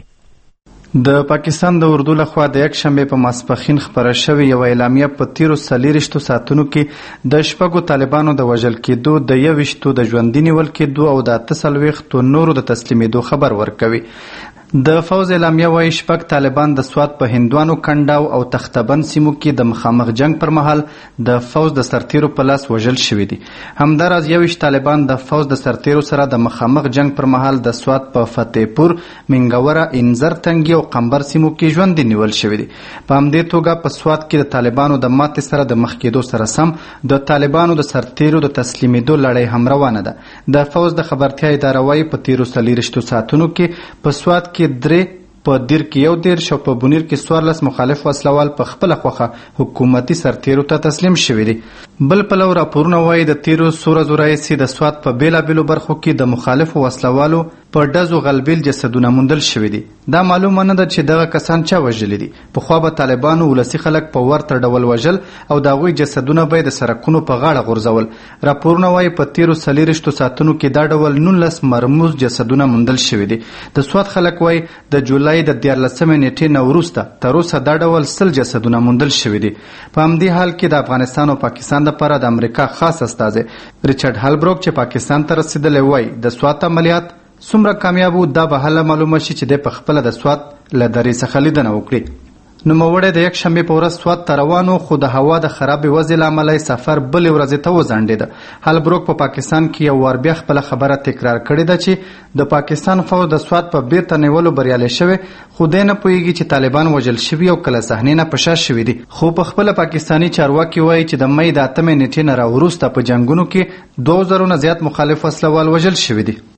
Q: د پاکستان د اردو لخوا د یک شنبه په ماسپخین خبره شوې یو اعلامیه په تیرو څلېرویشتو ساعتونو کې د شپږو طالبانو د وژل کېدو، د یوویشتو د ژوندي نیول کېدو او د اته څلوېښتو نورو د تسلیمېدو خبر ورکوي. د فوز اعلامیه وايي شپږ طالبان د سوات په هندوانو کنډاو او تختبند سیمو کې د مخامخ جنگ پر مهال د فوز د سرتیرو په لاس وژل شوي دي. همداراز یوویشت طالبان د فوز د سرتیرو سره د مخامخ جنگ پر مهال د سوات په فتح پور، منګوره، انځر تنګي او قمبر سیمو کې ژوندي نیول شوي دي. په همدې توګه په سوات کې د طالبانو د ماتې سره د مخ کېدو سره سم د طالبانو د سرتیرو د تسلیمېدو لړۍ هم روانه ده. د فوز د خبرتیا اداره وايي په تیرو څلېرویشتو ساعتونو کې په سوات کې درې، په دیر کې یو دېرش او په بونیر کې څوارلس مخالف وسلوال په خپله خوښه حکومتي سرتیرو ته تسلیم شوي دي. بل پلو راپورونه وایي د تیرو څو ورځو راهیسې د سوات په بېلابېلو برخو کې د مخالفو وسلوالو په ډزو غلبیل جسدونه موندل شوي دي. دا معلومه نه ده چې دغه کسان چا وژلي دي. پخوا به طالبانو ولسي خلک په ورته ډول وژل او د هغوی جسدونه به د سړکونو په غاړه غورځول. راپورونه وایي په تیرو څلېرویشتو ساعتونو کې دا ډول نولس مرموز جسدونه موندل شوي دي. د سوات خلک وایي د جولای د دیارلسمې نیټې نه وروسته تر اوسه دا ډول سل جسدونه موندل شوي دي. په همدې حال کې د افغانستان او پاکستان لپاره د امریکا خاص استازی ریچارډ هالبروک چې پاکستان ته رسیدلی وایي د سوات عملیات څومره کامیاب وو دا به هله معلومه شي چې دی په خپله د سوات له درې څخه لیدنه وکړي. نوموړی د یک شنبې په ورځ سوات ته روان و خو د هوا د خرابې وضع له امله یې سفر بلې ورځې ته وځنډېده. هالبروک په پاکستان کې یو وار بیا خپله خبره تکرار کړې ده چې د پاکستان فوج د سوات په بیرته نیولو بریالی شوی خو دی نه پوهېږي چې طالبان وژل شوي او که له صحنې نه په شا شوي دي. خو په خپله پاکستاني چارواکي وایي چې د مۍ د اتمې نیټې نه راوروسته په جنګونو کې دوه زرو نه زیات مخالف وسلوال وژل شوي دي.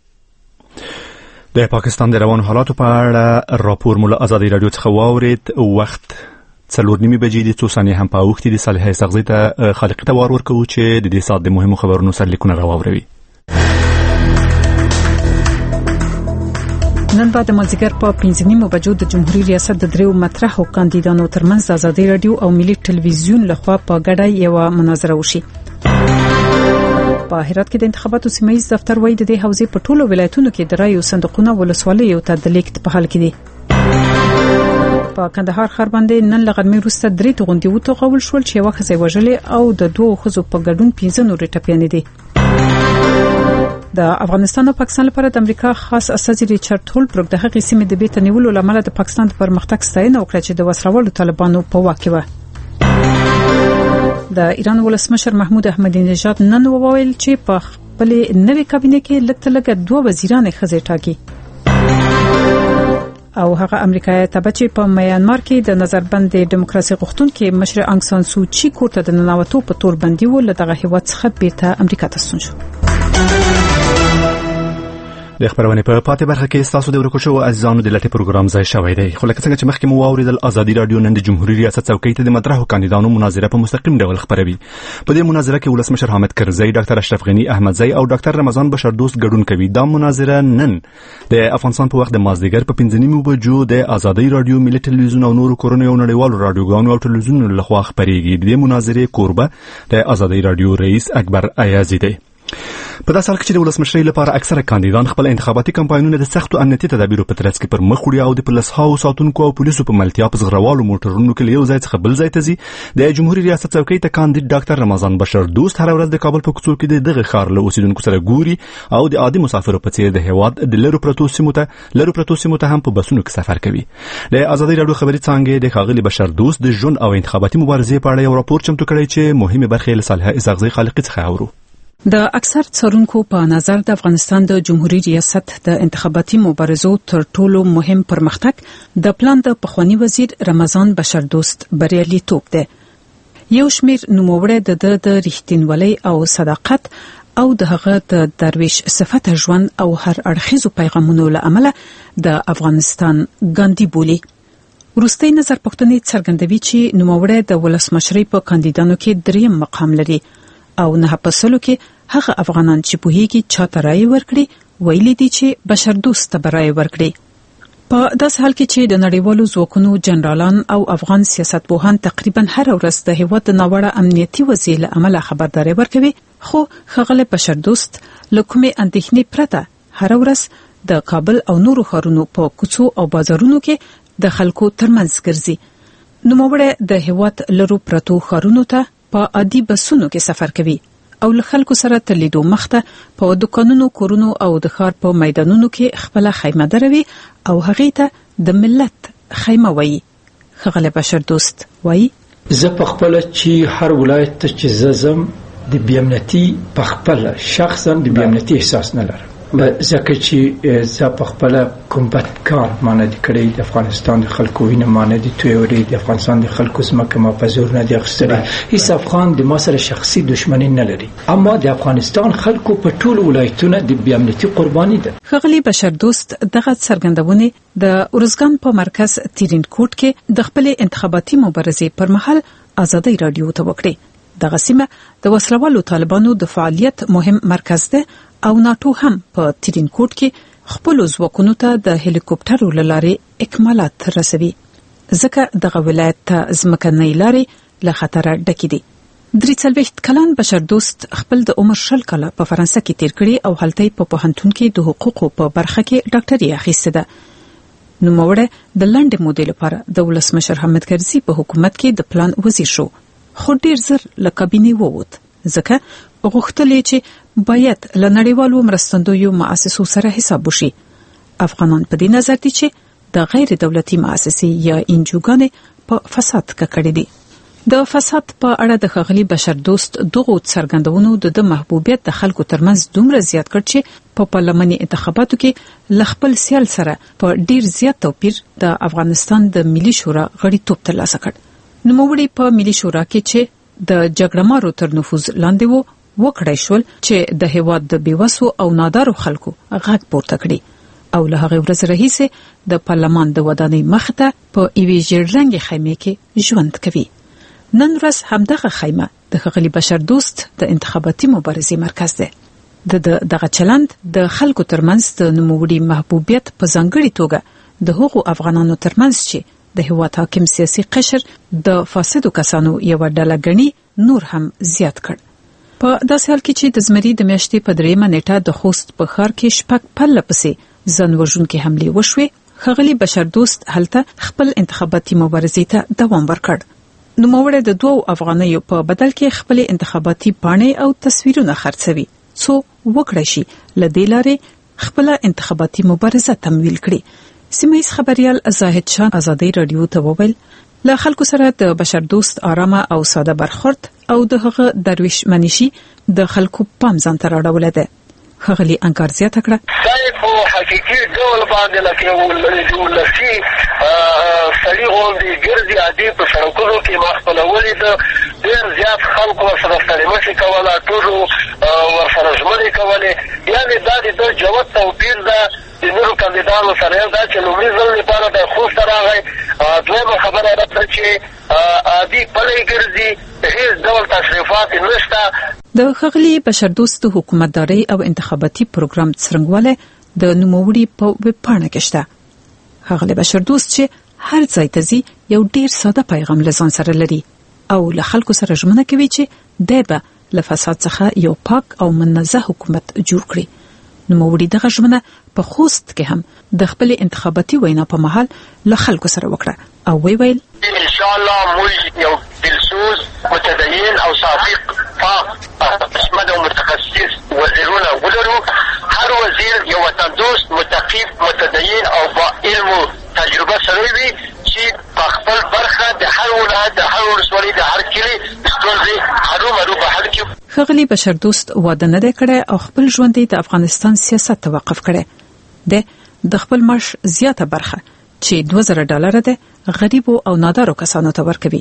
B: د پاکستان د روانو حالاتو په اړه راپور مو له ازادي راډیو څخه واورید. وخت څلور نیمې بجې دي، څو ثانیې هم په اوښتې دي. صالح سغزي ته خالقي ته وار ورکوو چې د دې ساعت د مهمو خبرونو سرلیکونه راواوروي.
D: نن بعد مازدیګر په پنځه نیمو بجو د جمهوریت ریاست د دریو مطرحو کاندیدانو ترمنځ د ازادي راډیو او ملي ټلویزیون لخوا په ګډه یوه مناظره وشي. په هرات کې د انتخاباتو سیمه ییز دفتر وایي د دې حوزې په ټولو ولایتونو کې د رایو صندوقونه ولسوالیو ته د لیږد په حال کې دي. په کندهار ښار باندې نن له غرمې وروسته درې توغندي وتوغول شول چې یوه ښځه وژلې او د دوو ښځو په ګډون پنځه نورې ټپیانې دي. د افغانستان او پاکستان لپاره د امریکا خاص استازي ریچارډ هولبروک د هغې سیمې د بیرته نیولو له امله د پاکستان د پرمختګ ستاینه وکړه چې د وسلوالو طالبانو په واک کې وه. د ایران ولسمشر محمود احمدی نژاد نن وویل چې په خپلې نوې کابینه کې لږ تر لږه دوه وزیران ښځې ټاکي. او هغه امریکایي تبع چې په میانمار کې د نظربند دیموکراسي غوښتونکي مشر انګ سان سو چی کور ته د ننوتو په تور بندي و له دغه هیواد څخه بیرته امریکا ته ستون شو.
B: د خبرونه په پاتې برخه کې تاسو د ورکو شو عزیزانو د لټي پروګرام ځای شوی دی. خو لکه څنګه چې مخکې مو واوریدل ازادي راډیو نن د جمهوریت ریاست څوکۍ ته د مطرحو کاندیدانو مناظره په مستقیم ډول خبروي. په دې مناظره کې ولسمشر حامد کرزی، ډاکټر اشرف غنی احمدزی او ډاکټر رمضان بشردوست ګډون کوي. دا مناظره نن د افغانستان په وخت د مازدیګر په پنځه نیمو بجو د ازادي راډیو، ملي ټلویزیون او نورو کورنیو او نړیوالو راډیوګانو او ټلویزیونونو لخوا خبرېږي. د مناظرې کوربه د ازادي راډیو رئیس اکبر ایازی دی. په داسې حال کې چې د ولسمشرۍ لپاره اکثره کاندیدان خپل انتخاباتي کمپاینونه د سختو امنیتي تدابیرو په ترڅ کې پر مخ وړي او د پولیسو ساتونکو او پولیسو په ملتیا په زغروالو موټرونو کې یو ځای څخه بل ځای ته ځي. د جمهوریت ریاست څوکۍ ته کاندید ډاکټر رمضان بشردوست هر ورځ د کابل په کوڅو کې دغه ښار له اوسیدونکو سره ګوري او د عادي مسافرو په څیر د هیواد د لرو پرتو سیمو ته لرو پرتو سیمو ته هم په بسونو کې سفر کوي. د ازادي راډیو خبري څانګې د ښاغلي بشردوست د ژوند او انتخاباتي مبارزې په اړه یو راپور چمتو کړی چې مهمه برخه له صالح اسغزي خالقي څخه اورو.
D: د اکثر څارونکو په نظر د افغانستان د جمهوریت ریاست د انتخاباتي مبارزو تر ټولو مهم پرمختګ د پلان د پخوانی وزیر رمضان بشردوست بریالیتوب دی. یو شمیر نوموړی د د رښتینولۍ او صداقت او د هغه د درویش صفت ژوند او هر اړخیزو پیغامونو له امله د افغانستان ګاندی بولی. وروستي نظر پوښتنې څرګندوي چې نوموړی د ولسمشرۍ په کاندیدانو کې دریم مقام لري او نه په سلو کې هغه افغانان چې پوهیږي چاته رای ورکړي ویلي دي چې بشردوست ته رای ورکړي. په داسې حال کې چې د نړیوالو ځواکونو جنرالان او افغان سیاستپوهان تقریبا هر ورځ د هیواد د ناوړه امنیتي وضعیت له امله خبرداري ورکوي، خو ښاغلی بشردوست له کومې اندېښنې پرته هر ورځ د کابل او نورو ښارونو په کوڅو او بازارونو کې د خلکو ترمنځ ګرځي. نوموړی د هیواد لرو پرتو ښارونو ته په عادي بسونو کې سفر کوي او له خلکو سره تر لیدو مخته په دکانونو، کورونو او د ښار په میدانونو کې خپل خیمه دروي او هغه ته د ملت خیمه وایي. ښاغلی بشردوست وایي
E: زه په خپل چې هر ولایت ته چې ززم د بیامنیتي په خپل شخصا د بیامنیتي احساس نه لرم، ځکه چې زه په خپل کوم بد کار مانه دي کړی، د افغانستان د خلکو وینه مانه دي تویوري، د افغانستان د خلکو ځمکه ما په زور نه دي اخیستلې. هیڅ افغان د ما سره شخصي دښمني نه لري، اما د افغانستان خلکو په ټولو ولایتونو د بیامنیتي قرباني ده.
D: ښاغلی بشردوست دغه څرګندونه د اورزګان په مرکز تیرین کوټ کې د خپل انتخاباتي مبارزې پر مهال ازادي راډیو ته وکړه. دغه سیمه د وسلوالو طالبانو د فعالیت مهم مرکز ده او ناتو هم په تیرین کوټ کې خپل ځواکونو ته د هلیکوپټرو لارې اکمالات رسوي ځکه دغه ولایت ته ځمکنۍ لارې له خطره ډکې دي. درې څلوېښت کلن بشردوست خپل د عمر شل کاله په فرانسه کې تیر کړي او هلته په پوهنتون کې د حقوقو په برخه کې ډاکټري اخیستې ده. نوموړی د لنډې مودې لپاره د ولسمشر حامد کرزي په حکومت کې د پلان وزیر شو، خو ډیر زر له کابینې ووت ځکه غوښتل چې باید له نړیوالو مرستندویو مؤسسو سره حساب وشي. افغانان په دې نظر دي چې د غیر دولتي مؤسسې یا انجوګانې په فساد ککړې دي. د فساد په اړه د ښاغلي بشردوست دغو څرګندونو د محبوبیت د خلکو ترمنځ دومره زیات کړ چې په پارلماني انتخاباتو کې ل خپل سیال سره په ډیر زیات توپیر د افغانستان د ملي شورا غړیتوب ترلاسه کړ. نوموړي په ملي شورا کې چې د جګړهمارو تر نفوذ لاندې وو وکړای شول چې د هیواد د بیوسو او نادارو خلکو غږ پورته کړي او له هغه ورځې راهیسې د پارلمان د ودانۍ مخ ته په یوې ژیړ رنګې خیمې کې ژوند کوي. نن ورځ همدغه خیمه د ښاغلي بشردوست د انتخاباتي مبارزې مرکز دی. د دغه چلند د خلکو ترمنځ د نوموړي محبوبیت په ځانګړي توګه د هغو افغانانو ترمنځ چې د هیواد حاکم سیاسي قشر د فاسدو کسانو یو ډله غني نور هم زیات کړ. په داسې حال کې چې د زمري د میاشتې په دریمه نیټه د خوست په ښار کې شپږ پرله پسې ځان وژونکي حملې وشوې، ښاغلي بشردوست هلته خپل انتخاباتي مبارزې ته دوام ورکړ. نوموړی د دوو افغانیو په بدل کې خپل انتخاباتي پاڼې او تصویرونه خرڅوي څو وکړای شي له دې لارې خپل انتخاباتي مبارزه تمویل کړي. سیمه‌ییز خبريال زاهد شاه آزادۍ رادیو ته وویل له خلکو سره د بشردوست آرامه او ساده برخورد او د هغه درویش منشي د خلکو پام ځان ته راوړل ده. ښاغلي انکار زیاته کړه
R: صحیح په حقیقي ډول باندې لکه ولسی سړي غوندې ګرځي عادي په سړکونو کې ما خپله ولیده، ډېر زیات خلکو ورسره ستړې کوله، ټولو ورسره ژمنې کولې. یعنې دا د ده جوت توپیر ده د نورو کاندیدانو سره. یو دا چې لومړي ځل لپاره د خوست راغی، دویمه خبره دا ده چې عادي پلی ګرځي، هېڅ ډول تشریفات نشته.
D: د ښاغلي بشردوست د حکومتدارۍ او انتخاباتي پروګرام څرنګوالی د نوموړي په ویب پاڼه کې شته. ښاغلي بشردوست چې هر ځای ته ځي یو ډیر ساده پیغام له ځان سره لري او له خلکو سره ژمنه کوي چې دی به له فساد څخه یو پاک او منظم حکومت جوړ کړي. نوموړي دغه ژمنه په خوست کې هم د خپل انتخاباتي وینا په مهال له خلکو سره وکړه او وی ویل
R: ان شاء الله موږ یو دلسوز متدین او صادق پاک اسمد او متخصص وزیرونه ولرو. هر وزیر یو وطن دوست متقیب متدین او با علم و تجربه سره وي چې په خپل برخه د هر ولایت د هر ولسوالۍ د هر کلي ستونزې هرومرو به حل کړي.
D: ښاغلي بشردوست واده نه دی کړی او خپل ژوند د افغانستان سیاست ته وقف کړی. د د خپل معاش زیاته برخه چې دوه زره ډالر ده غریبو او نادارو کسانو ته ورکوي.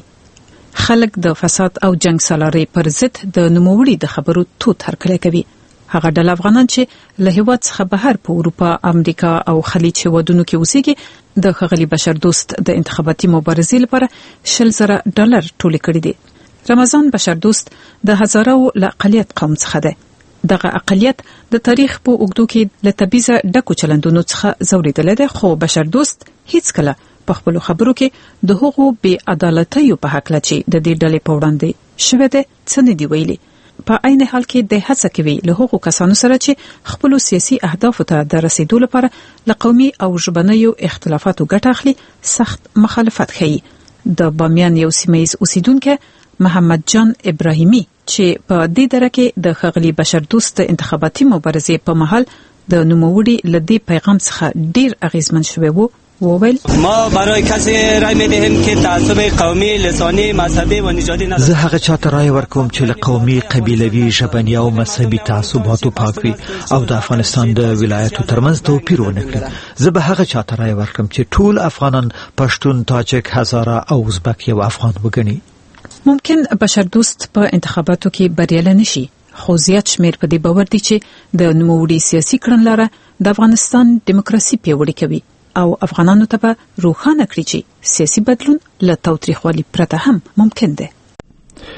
D: خلک د فساد او جنگ سالاري پر ضد د نوموړي د خبرو توت هرکلی کوي. هغه ډول افغانان چې له هیواد څخه بهر په اروپا، امریکا او خلیج هیوادونو کې اوسېږي د ښاغلي بشردوست د انتخاباتي مبارزې لپاره شل زره ډالر ټولې کړي دي. رمضان بشردوست د هزارو له اقلیت قوم څخه ده. دغه اقلیت د تاریخ په اوږدو کې له تبعیضه ډکو چلندونو څخه ځورېدلی دی، خو بشردوست هیڅ کله په خپلو خبرو کې د هغو بې عدالتیو په هکله چې د دې ډلې په وړاندې شوی دی څه نه دي ویلي. په عین حال کې د هڅه کوي له هغو کسانو سره چې خپلو سیاسي اهدافو ته د رسیدو لپاره له قومي او ژبنیو اختلافاتو ګټه اخلي سخت مخالفت کوي. د بامیان یو سیمه‌ییز اوسیدونکی محمد جان ابراهیمي چې په دې دره کې د ښاغلي بشردوست انتخاباتي مبارزې په مهال د نوموړي له دې پیغام څخه ډیر اغیزمن شوی وو وویل
S: ما برای کسی رای میدهیم که تعصب قومی، لسانی، مذهبی و نژادی ندارد.
T: زه هغه چاته رای ورکوم چې له قومي، قبیلوي، ژبني او مذهبي تعصباتو پاک وي او د افغانستان د ولایتو ترمنځ توپیر ونه کړي. زه به هغه چاته رای ورکوم چې ټول افغانان پښتون، تاجک، هزاره او ازبک یو افغان وګڼي.
D: ممکن بشردوست په انتخاباتو کې بریالی نشي، خو زیات شمیر په دې باور دي چې د نوموړي سیاسي کړنلاره د افغانستان دیموکراسي پیاوړې کوي او افغانانو ته به روښانه کړي چې سیاسي بدلون له تاوتریخوالي پرته هم ممکن دی.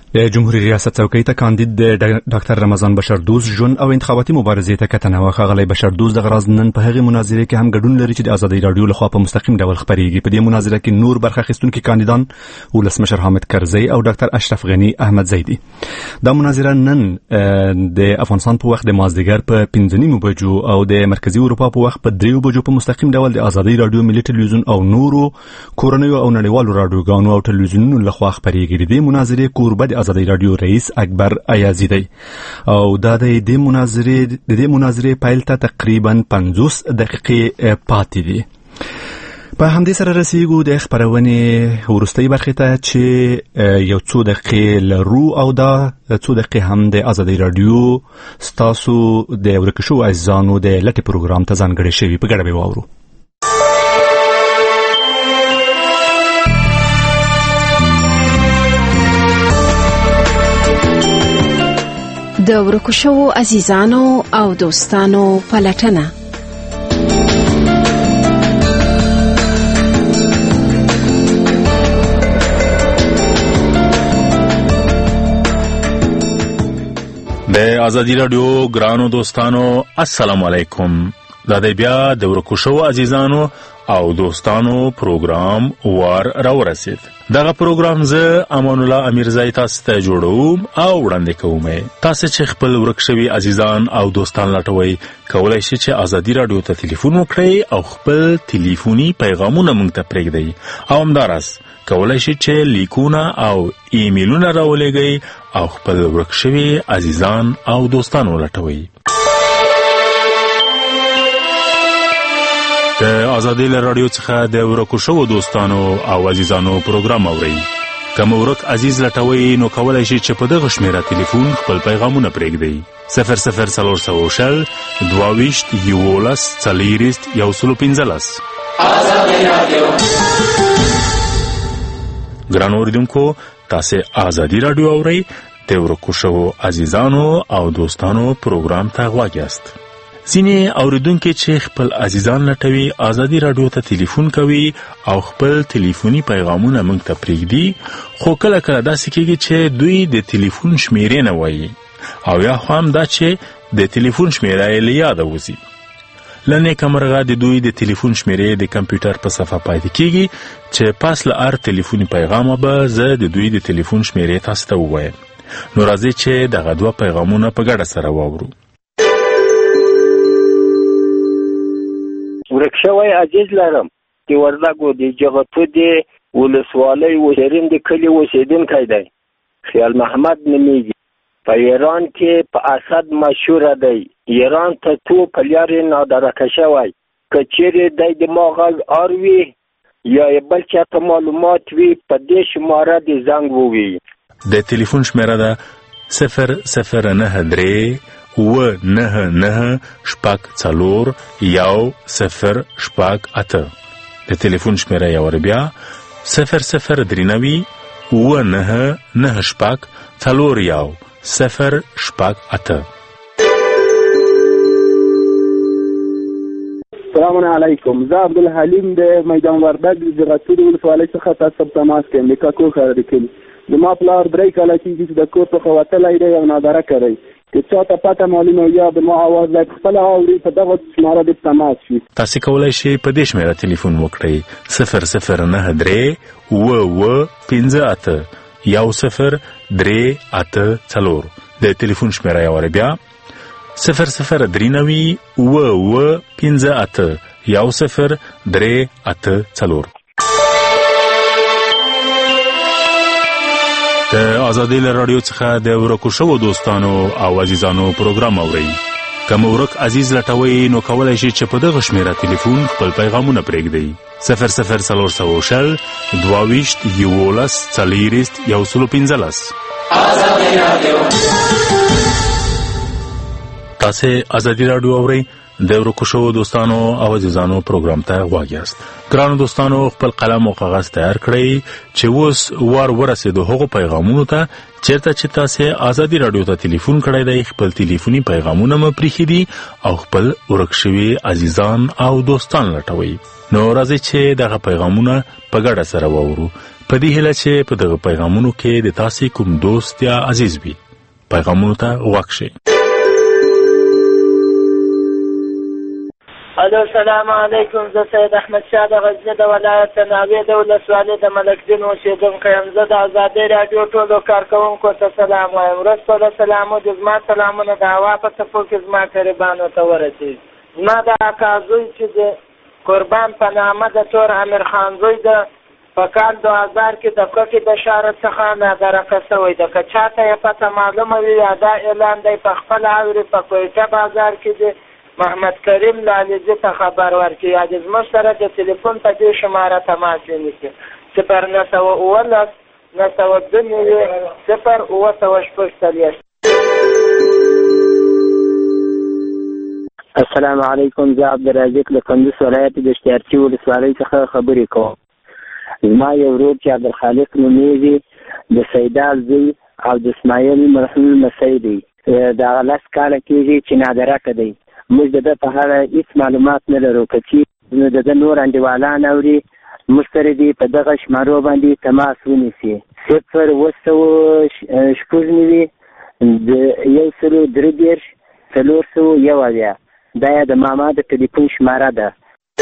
B: د جمهوریت ریاست څوکۍ ته کاندید ډاکټر رمضان بشردوست ژوند او انتخاباتي مبارزې ته کتنه وکړه. بشردوست د غراض نن په هغه مناظره کې هم ګډون لري چې د ازادي رادیو لخوا په مستقیم ډول خبريږي. په دې مناظره کې نور برخه اخیستونکي کاندیدان ولسمشر حامد کرزی او ډاکټر اشرف غنی احمد زیدی. دا مناظره نن د افغانستان په وخت د مازدیګر په پنځه نیمو بجو او د مرکزی اروپا په وخت په دریو بجو په مستقیم ډول د ازادي رادیو ملي ټلویزیون او نورو کورنیو او نړیوالو رادیوګانو او ټلویزیونونو لخوا خبريږي. د مناظره کوربه د ازادي رادیو رئیس اکبر ایازی دی او دا د دې مناظره د دې مناظره پیل ته تقریبا پنځوس دقیقې پاتې دي. په همدې سره رسیدو د خبرونه ورستۍ برخه ته چې یو څو دقیقې لرو او دا څو دقیقې هم د ازادي رادیو ستاسو د ورکشو عزیزانو د لټي پروګرام ته ځانګړي شوی په ګډه به واورو.
U: د ورکشو عزیزانو او دوستانو پلټنه.
V: د ازادي رادیو ګرانو دوستانو السلام علیکم. دا د بیا د ورکشو عزیزانو او دوستانو پروګرام وار را ورسید. دغه پروګرام زه امان الله امیرزای تاسو ته جوړوم او وړاندې کوم. تاسو چې خپل ورکشوي عزیزان او دوستان لټوي کولای شئ چې ازادي رادیو ته ټلیفون وکړئ او خپل ټلیفوني پیغامونه موږ ته پرېږدئ او همدارس کولای شئ چې لیکونه او ایمیلونه راولېږئ او خپل ورکشوي عزیزان او دوستان ولټوي. د ازادي رادیو څخه د ورکشو دوستانو او عزیزانو پروګرام اورئ. کوم ورک عزیز لټوي نو کولای شئ چې په دغه شمیره ټلیفون خپل پیغامونه پرېږدئ. صفر صفر څلور سوه شل دوه ویشت یولس څلېرویشت یو سل پنځلس. ازادي رادیو. ګرانو اوریدونکو تاسو ازادي رادیو اورئ. د ورکشو عزیزانو او دوستانو پروګرام ته غوږ یاست. ځینې اوریدونکي چې خپل عزیزان لټوي ازادي رادیو ته ټلیفون کوي او خپل ټلیفوني پیغامونه موږ ته پرېږدي خو کله کله داسې کېږي چې دوی د ټلیفون شمیرې نه وایي او یا خو هم دا چې د ټلیفون شمیره یې له یاده وځي. له نیکه مرغه د دوی د ټلیفون شمیرې د کمپیوټر په صفحه پاتې کېږي چې پاس له هر ټلیفوني پیغامه به زه د دوی د ټلیفون شمیرې تاسو ته ووایم. نو راځئ چې دغه دوه پیغامونه په ګډه سره واورو.
W: ورکشوی عزیز لرم د وردګو د جغتو د ولسوالۍ وشرین د کلي اوسیدونکی دی. خیال محمد نومیږي. په ایران کې په اسد مشهوره دی. ایران ته تو په لارې نادرکه شوی. که چیرې دی د ما غږ اروي یا بل چاته معلومات وي په دې شماره د زنګ ووي.
V: د ټلیفون شمیره ده صفر صفر نه درې و نه نه شپږ څلور یو صفر شپږ اته. د ټلیفون شمیره یو ور بیا صفر صفر درې نوي و نه نه شپږ څلور یو صفر شپږ اته.
X: السلام علیکم. زه عبدالحلیم د میدان وردګ د جغتو د ولسوالۍ څخه تاسو ته تماس کوم. د کاکو خبرې کوم. زما پلار درې کاله کېږي چې د کور څخه وتلی دی او نادره کوي. که چاته پته معلومه یا د ما اواز باید خپله اوري په دغه شماره د تماس شي.
V: تاسو کولی شئ په دې شمیره ټلیفون وکړئ صفر صفر نه درې اوه اوه پنځه اته یو صفر درې اته څلور. د ټلیفون شمیره یې واره بیا صفر صفر درې نوي اوه اوه پنځه اته یو صفر درې اته څلور. د ازادي رادیو څخه د ورکشو دوستانو او عزیزانو پروګرام اورئ. کوم ورک عزیز لټوي نو کولای شئ چې په دغه شمیره ټلیفون خپل پیغامونه پرېږدئ. صفر صفر څلور سوه شل دوه ویشت یولس څلېرویشت یو سل پنځلس. ازادي رادیو. تاسو ازادي رادیو اورئ. د ورکشو دوستانو او عزیزانو پروګرام ته غوږ یاست. ګرانو دوستانو خپل قلم او کاغذ تیار کړئ چې اوس وار ورسېدو هغو پیغامونو ته چیرته چې تاسو ازادي رادیو ته ټلیفون کړی دی. خپل ټلیفوني پیغامونه مو پرېښي دي او خپل ورک شوي عزیزان او دوستان لټوئ. نو راځئ چې دغه پیغامونه په ګډه سره واورو. په دې هیله چې په دغه پیغامونو کې د تاسې کوم دوست یا عزیز وي پیغامونو ته غوږ شئ.
A: الو السلام علیکم. زه سید احمد شاه د غزني د ولایت ناوې د ولسوالۍ د ملکدین اوسېدونکی یم. زه د ازادۍ راډیو ټولو کارکوونکو ته سلام وایم. ورځ ټوله سلامو د زما سلامونه د هوا په څپو کې زما قریبانو ته ورسېږي. زما د اکا زوی چې د قربان په نامه د تور امیر خان زوی د په کال دو هزار کې د کوټې د شارت څخه نادرکه شوی ده. که چاته یې پته معلومه وي یا دا اعلان دی په خپله اوري په کویټه بازار کې د محمد کریم لالیزي ته خبر ورکړي یا د زموږ سره د تلیفون په دې شماره تماس ونیسي صفر نهه سوه اوولس نهه سوه دوه نوي صفر اووه سوه شپږ څلوېښت.
W: السلام علیکم. زه عبدالرزاق له کندوز ولایت د اشتیارچي ولسوالۍ څخه خبرې کوم. زما یو ورور چې عبدالخالق نومیږي د سیدال زوی او د اسماعیل مرحوم لمسی دی. د هغه لس کاله کېږي چې نادرکه دی. موږ د ده په اړه هېڅ معلومات نه لرو. که چېرې نو د ده نور انډیوالان اوري موږ سره دې په دغه شمارو باندې تماس ونیسي صفر اووه سوه شپږ نوي د یو سلو درې دېرش څلور سوه یو اویا. دا یې د ماما د ټلیفون شماره ده.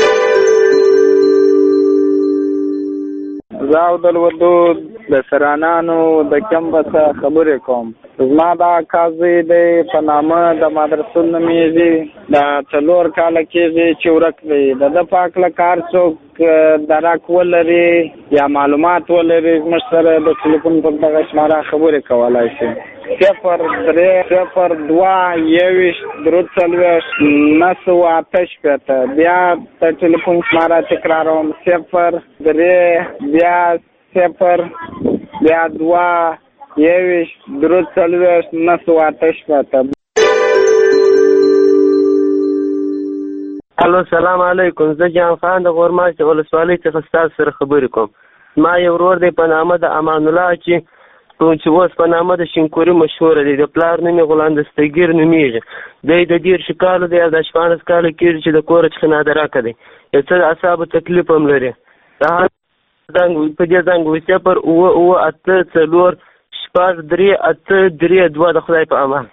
C: زه عبدالودود د سرانانو د کمبه څخه خبرې کوم. زما دا اکا زوی دی په نامه د مادرسون نومیږي دا څلور کاله کېږي چې ورک دی. د ده په هکله کار څوک درک ولري یا معلومات ولري زموږ سره د ټلیفون په دغه شماره خبرې کولی شي. صفر درې صفر دوه یوویشت درې څلوېښت نهه سوه اته شپېته. بیا د ټلیفون شماره تکراروم صفر درې بیا صفر بیا دوه یوویشت درې څلوېښت نهه سوه اته شپېته.
H: الو السلام علیکم. زه جان خان د غورماش د ولسوالۍ څخه ستاسو سره خبرې کوم. ما یو ورور دی په نامه د امان الله چې چې اوس په نامه د شینکوري مشهوره دی. د پلار نوم یې غلام دستګیر نومیږي. دی د دېرشو کالو دی او د شپاړس کاله کېږي چې د کوره څخه نادرکه دی. یو څه د اعصابو تکلیف هم لري. په دې زنګ وي صفر اووه اووه اته څلور شپږ درې اته درې دوه. د خدای په امان.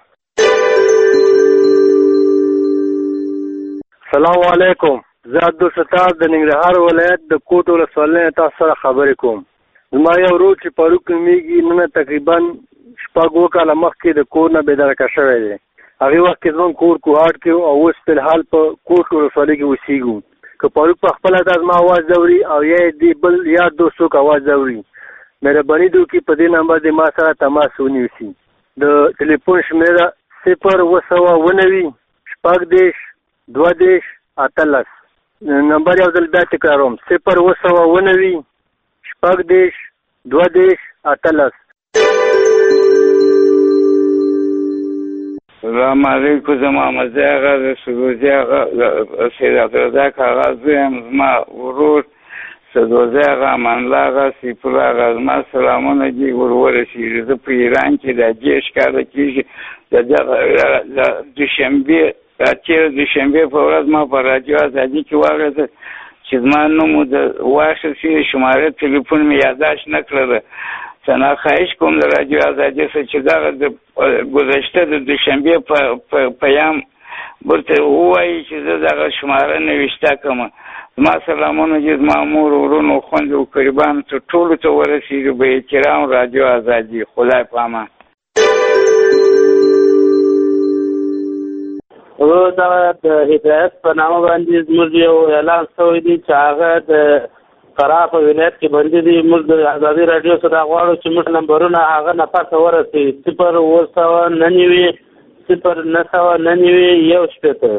L: سلام علیکم. زه عبدالستار د ننګرهار ولایت د کوټ ولسوالۍ تاسو سره خبرې کوم. زما یو ورور چې فاروق نومیږي نن تقریبا شپږ اووه کاله مخکې د کور نه بېدرکه شوی دی. هغې وخت کې زموږ کور کوهاټ کې او اوس فلحال په کوټ ولسوالۍ کې اوسېږو. که فاروق په خپله دا زما اواز اوري او یا یې دې بل یار دوست څوک اواز اوري مهرباني دې وکړي په دې نمبر دې ما سره تماس ونیسي. د ټلیفون شمېره صفر اووه سوه اووه نوي شپږ دېرش دوه دېرش اتلس. نمبر یو ځل بیا تکراروم صفر اووه سوه اووه نوي شپږ دېرش دوه دېرش اتلس.
Y: سلام علیکم. زما مزه هغه د سدوزي هغه سید عبدالرزاق هغه زوی یم. زما ورور سدوزي هغه امان الله هغه سیف الله هغه زما سلامونه دي ور ورسېږي. زه په ایران کې د دېرش کاله کېږي د دغه دوشنبې تېره دوشنبې په ورځ ما په راډیو ازادي کې واورېده چې زما نوم د واخیستې شماره تلیفون مې یادداشت نه کړله. څنګه خواهش کوم د راډیو ازادي څخه چې دغه د ګذشته د دوشنبې په پیام ورته ووایي چې زه دغه شماره نوشته کړم. زما سلامونه دي زما مور ورونو خویندو او قریبانو ته ټولو ته ورسېږي. به احترام راډیو ازادي. خدای په امان.
H: او دا د هدایت په نامه باندې زموږ یو اعلان شوی دی چې هغه د فراه په ولایت کې باندې دی. موږ د ازادي راډیو څخه غواړو چې موږ نمبرونه هغه نه پاسه ورسېږي. صفر اووه سوه نهه نوي صفر نهه سوه نهه نوي یو شپېته.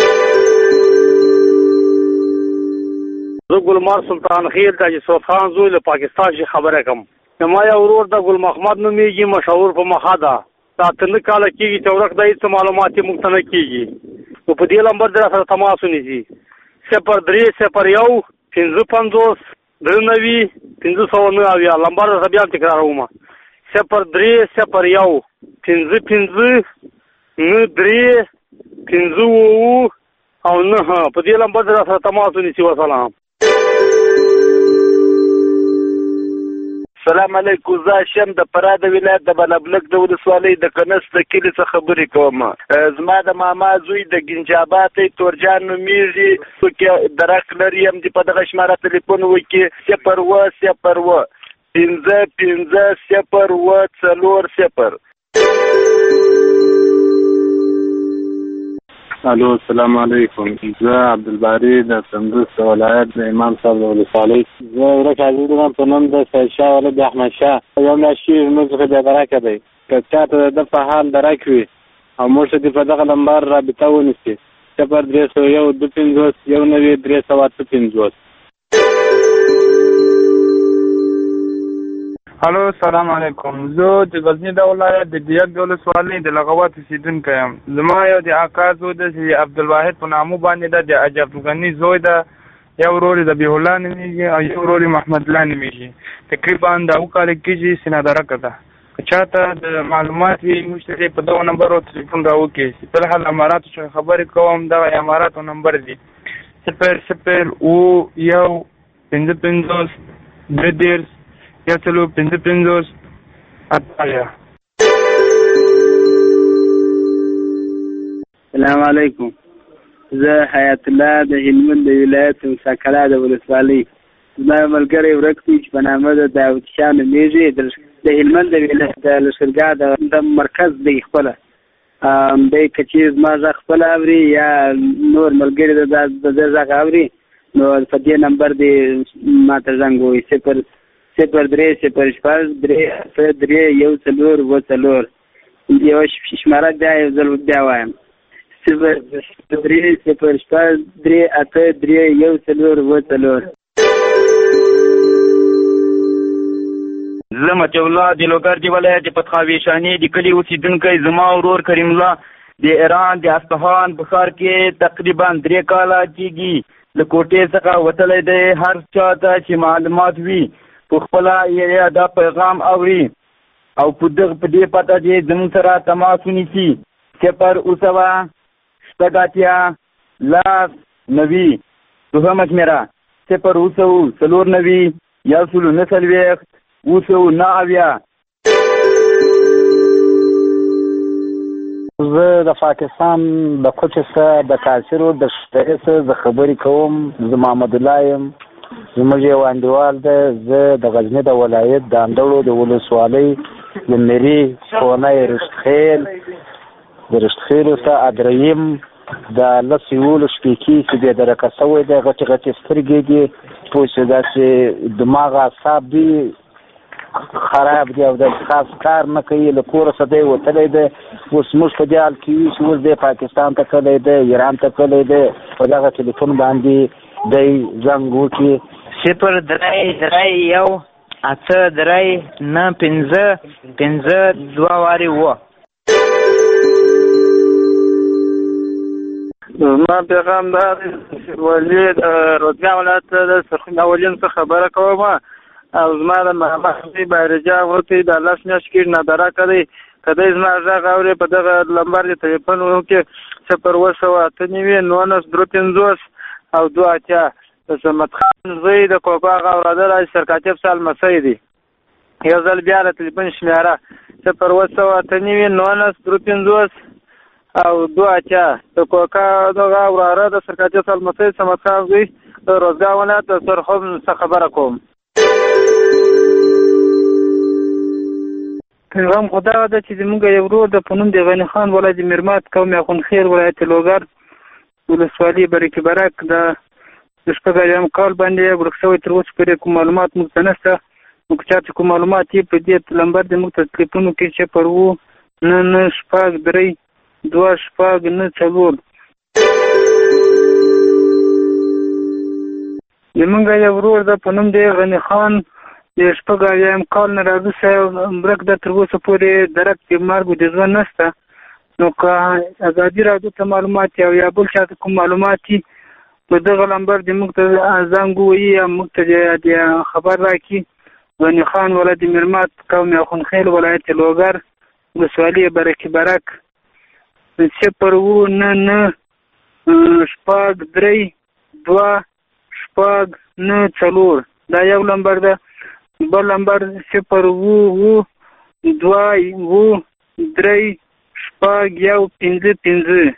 L: زه ګلمار سلطان خیل د یوسف خان زوی له پاکستان څخه خبره کوم. زما یو ورور د ګل محمد نومیږي مشهور په مخه ده. دا اته نهه کاله کېږي چې ورک دی. هېڅ معلومات یې موږ ته نه کېږي. نو په دې نمبر دې سره تماس ونیسي صفر درې صفر یو پنځه پنځوس درې نوي پنځه سوه نهه اویا. نمبر درته بیا تکراروم صفر درې صفر یو پنځه پنځه نهه درې پنځه اووه او نهه. په دې نمبر دې سره تماس ونیسي. وسلام.
X: سلام علیکم. زه شم د فراه د ولایت د بلبلک د ولسوالۍ د کنس د کلي څخه خبرې کوم. زما د ماما زوی د ګنجابات تورجان نومیږي څوک درک لري هم دې په دغه شماره تلیفون وکړي صفر اوه صفر اوه پنځه پنځه صفر اوه څلور صفر.
F: الو السلام علیکم. زه عبدالباری د کندوز ولایت د امام صاحب د ولسوالۍ. زه ورک عزیزم په نوم د سید شاه ولد احمد شاه یو میاشت کېږي زموږ څخه بیا درکه دی. که چا ته د په حال درک وي او موږ ته دې په دغه نمبر رابطه ونیسي صفر درې سوه یو دوه پنځوس یو نوي درې سوه اته پنځوس.
I: الو السلام علیکم. زه د غزنی د ولایت د دیګ د ولسوالۍ د لغوات اوسیدونکی یم. زما یو د اکا زوی د عبدالواحد په نامه باندې ده، د عجب غني زوی ده، یو ورور د ذبیح الله نومیږي او یو ورور محمد الله نومیږي. تقریبا د اوه کاله کېږي سینه درکه ده. که چاته د معلومات وي موږ ته په دغه نمبر تلیفون راوکړي. فلحال اماراتو څخه خبرې کوم. دغه اماراتو نمبر دی صفر صفر اوه یو پنځه پنځوس درې دېرش یا څلور پنځه پنځوس اتیا.
X: سلام علیکم. زه حیات الله د هلمند د ولایت مساکلا د ولسوالۍ. زما ملګری ورک دی چې په نامه د داود شاه نومیږي، د هلمند د ولایت د لښکرګاه د مرکز دی خپله. دی که چې زما غږ خپله اوري یا نور ملګري د ده غږ اوري نو په دې نمبر دی ما ته زنګ ووایي صفر صفر درې صفر شپږ درې اته درې یو څلور اووه څلور. یوه شماره بیا یو ځل بیا وایم صفر درې صفر شپږ درې اته درې یو څلور اووه څلور.
K: زه مطیع الله د لوګر د ولایت پتخاوي شانې د کلي اوسېدونکی. زما ورور کریم الله د ایران د اصفهان په ښار کې تقریبا درې کاله کېږي له کوټې څخه وتلی دی. هر چا ته چې معلومات وي په خپله یا دا پیغام اوري او په دغه په دې پته چې زموږ سره تماس ونیسي صفر اوه سوه شپږ اتیا لس نوي. دوهمه شمېره صفر اوه سوه څلور نوي یو سلو نهه څلوېښت اوه سوه نهه اویا.
M: زه د پاکستان د کوچ څخه د کاسرو د شتري څخه د خبرې کوم. زه محمد الله یم. زموږ یو انډیوال دی. زه د غزني د ولایت د اندړو د ولسوالۍ د مري خونې رشتخیل د رشتخیلو څخه ادریم د لس یولس شپېکي چې بې درکه شوی دی. غټې غټې سترګې دي، پوه شو داسې دماغ اعصاب دي خراب دي او د خاص کار نه کوي. له کوره څخه دی وتلی دی. اوس موږ په دې حال کې یو چې اوس دی پاکستان ته تللی دی، ایران ته تللی دی. په دغه ټلیفون باندې دی زنګ وکړي
N: صفر درې درې یو اته درې نه پنځه پنځه دوه وارې اووه.
I: زما پیغام دا ولي د روزګان ولایت د سرخین اولین څخه خبره کوم او زما د محمد بایرجا ورته د لاس میاشت کې نادره کوي. کله زما غږ اوري په دغه نمبر د ټلیفون وکړي صفر اوه سوه اته نوي نولس درې پنځوس او دوه اتیا. د سمت خان زوی د کوکاغ اورادل سرکاتب سال مسۍ دی. یو ځل بیا د ټلیفون شمېره صفر اوه سوه اته نوي نولس درې پنځوس او دوه اتیا. د کوکا دغه وراره د سرکاتب سال مسۍ سمت خان زوی د روزګان ولایت د سرخم څخه خبره کوم. پیغام خدا ده چې زموږ یو ورور د په نوم د غني خان ولایت میرمات قوم اخوندخېل ولایت لوګر ولسوالۍ برکې برک د د شپږ ایام کال باندې ورک شوی. تر اوسه پورې کوم معلومات موږ ته نشته. موږ چا چې کوم معلومات یې په دې نمبر د موږ ته تلیفون وکړي صفر اوه نه نه شپږ درې دوه شپږ نه څلور. زموږ یو ورور ده په نوم دی غني خان د شپږ اویایم کال نه راوروسته ورک ده. تر اوسه پورې درک د مرګ د ژوند نشته. نو که ازادي راډیو ته معلومات او یا بل چا ته کوم معلومات وي په دغه نمبر د موږ ته زنګ ووهي یا موږ ته د خبر راکړي. غني خان ولایت میرمات قوم اخوندخېل ولایت لوګر ولسوالۍ برکې برک صفر اوه نه نه شپږ درې دوه شپږ نه څلور. دا یو نمبر ده. بل نمبر صفر اوه اوه دوه اوه درې شپږ یو پنځه پنځه.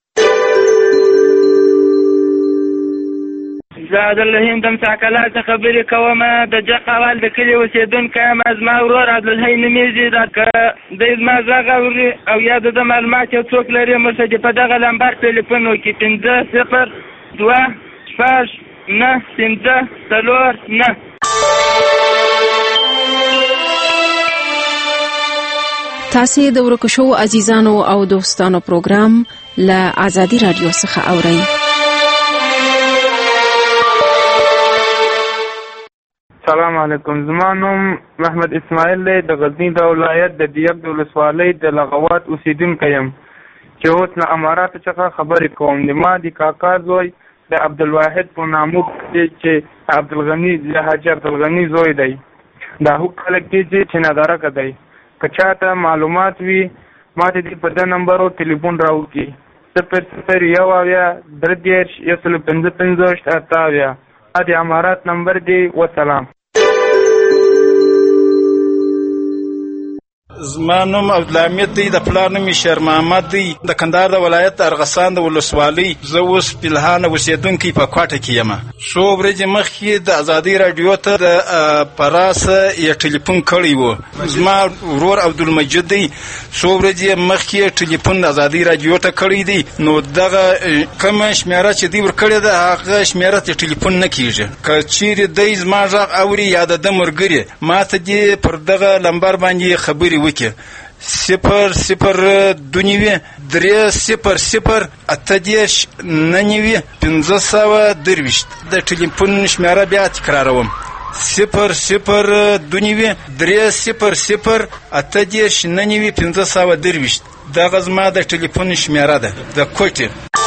K: زه عبدالرحیم د مساکلا څخه خبرې کوم. د جق اول د کلي اوسېدونکی یم. زما ورور عبدالحی نومېږي. دا که دی زما غږ اوري او یا د ده معلومات یو څوک لري مرسته چې په دغه لمبر ټلیفون وکړي پنځه صفر دوه شپږ نه پنځه څلور نه.
U: تاسې د ورکو شوو عزیزانو او دوستانو پروګرام له آزادي رادیو څخه اورئ.
I: سلام علیکم. زما نوم محمد اسماعیل دی. د غزنی د ولایت د دیګ د ولسوالۍ د لغوات اوسیدونکی یم چې اوس له اماراتو څخه خبرې کوم. د ما د کاکا زوی د عبدالواحد په نامو چې عبدالغني د حاجي عبدالغني زوی دی. دا هغه خلک دي چې نادارکه دی. که چاته معلومات وي ما ته دې په ده نمبر ټلیفون راوکړي صفر صفر یو اویا درې دېرش یو سل پنځه پنځوس اته اویا. د امارات نمبر دی. وسلام.
G: زما نوم عبدالحمید دی. د پلار نوم شیر محمد دی. د کندهار د ولایت ارغسان د ولسوالۍ. زه اوس پلهان اوسېدونکی په کوټه کې یم. څو ورځې مخکې د ازادي راډیو ته د پراسه یې ټلیفون کړی و. زما ورور عبدالمجید دی. څو ورځې مخکې ټلیفون د ازادي راډیو ته کړی دی. نو دغه کومه شمیره چې دی ورکړې ده هغه شمیره ته ټلیفون نه کېږي. که چیرې دی زما غږ اوري یا د ده ملګري ما ته دې پر دغه لمبر باندې خبرې وکړي. صفر صفر دوه نوي درې صفر صفر اته دېرش نه نوي پنځه سوه درویشت. د ټلیفون شمیره بیا تکراروم. صفر صفر دوه نوي درې صفر صفر اته دېرش نه نوي پنځه سوه درویشت. دغه زما د ټلیفون شمیره ده د کوټې.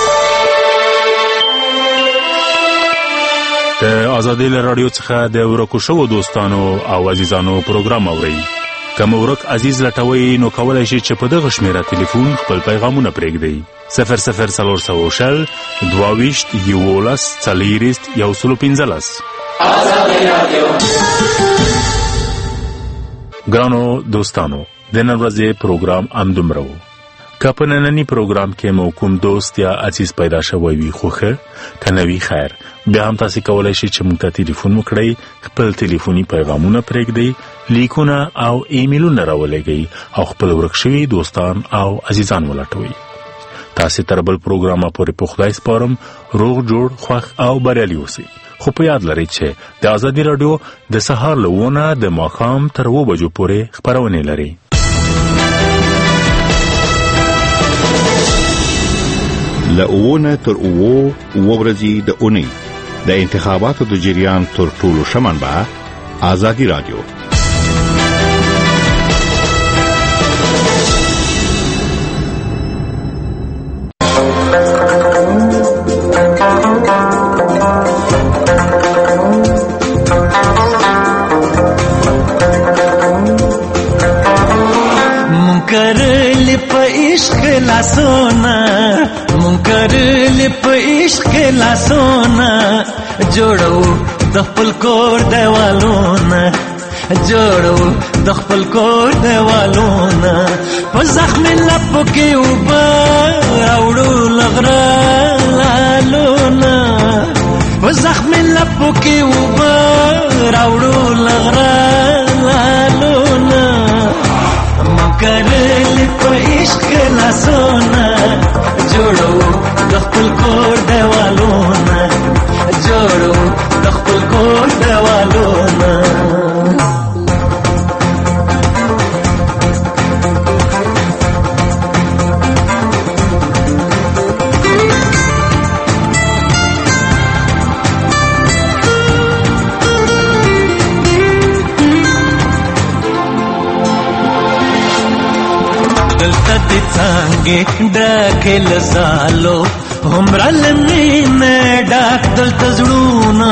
V: د آزادي رادیو څخه د ورکو شوو دوستانو او عزیزانو پروګرام اورئ. که مورک عزیز لټوي نو کولای شي چې په دغه شمیره ټلیفون خپل پیغامونه پرېږدئ. صفر صفر څلور سوه شل دوه ویشت یولس څلېرویشت یو سل پنځلس. ګرانو دوستانو د نن ورځې پروګرام همدومره و. که په ننني پروګرام کې مو کوم دوست یا عزیز پیدا شوی وي خو ښه که نه وي خیر بیا هم تاسې کولی شئ چې موږ ته تلیفون وکړئ خپل تلیفوني پیغامونه پرېږدئ لیکونه او ایمیلونه راولېږئ او خپل ورک شوي دوستان او عزیزان ولټوئ. تاسې تر بل پروګرامه پورې په خدای سپارم روغ جوړ خوښ او بریالي اوسئ. خو په یاد لرئ چې د آزادي راډیو د سهار له اووه نه د ماښام تر اووه بجو پورې خپرونې لري.
J: له اووه نه تر اووه اووه ورځې د اونۍ د انتخاباتو د جریان تر ټولو ښه منبع آزادي راډیو.
O: منکر په عشق لاسونه منکر په عشق لاسونه جوړو د خپل کور دیوالونه جوړو د خپل کور دیوالونه په زخم لپو کې اوبه راوړو لغره لالونه په زخم لپو کې اوبه راوړو لغره لالونه منکر په عشق لاسونه جوړو د خپل کور دیوالونه جوړو د خپل کور دیوالونه. دلته دې څانګې ډکې له سالو همرا لمینه ډاک دلته زړونه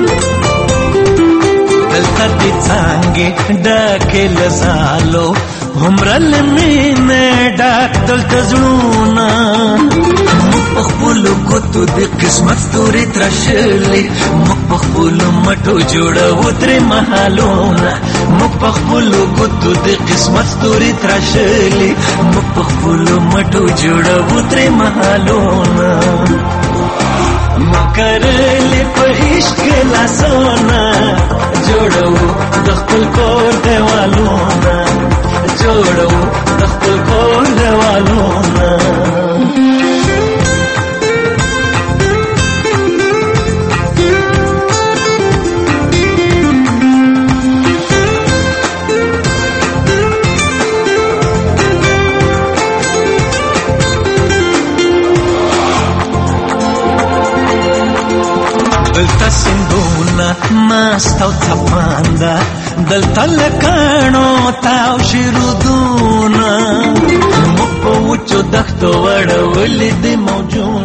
O: دلته دې څانګې ډکې له سالو همرا لمینه ډاک دلته زړونه موږ په خپلو ګوتو د قسمت ستوري تراشلي موږ په خپلو مټو جوړوو ترې مهالونه موږ په خپلو ګوتو د قسمت ستوري تراشلي موږ په خپلو مټو جوړوو ترې مهالونه مکرلی په عشق لاسونه جوړوو د خپل کور دیوالونه جوړوو د خپل کور دیوالونه دلتا سندونا ماستاو تپاندا دلتا لکانو تاو شیرودونا مپو وچو دختو وڑا ولی دی موجون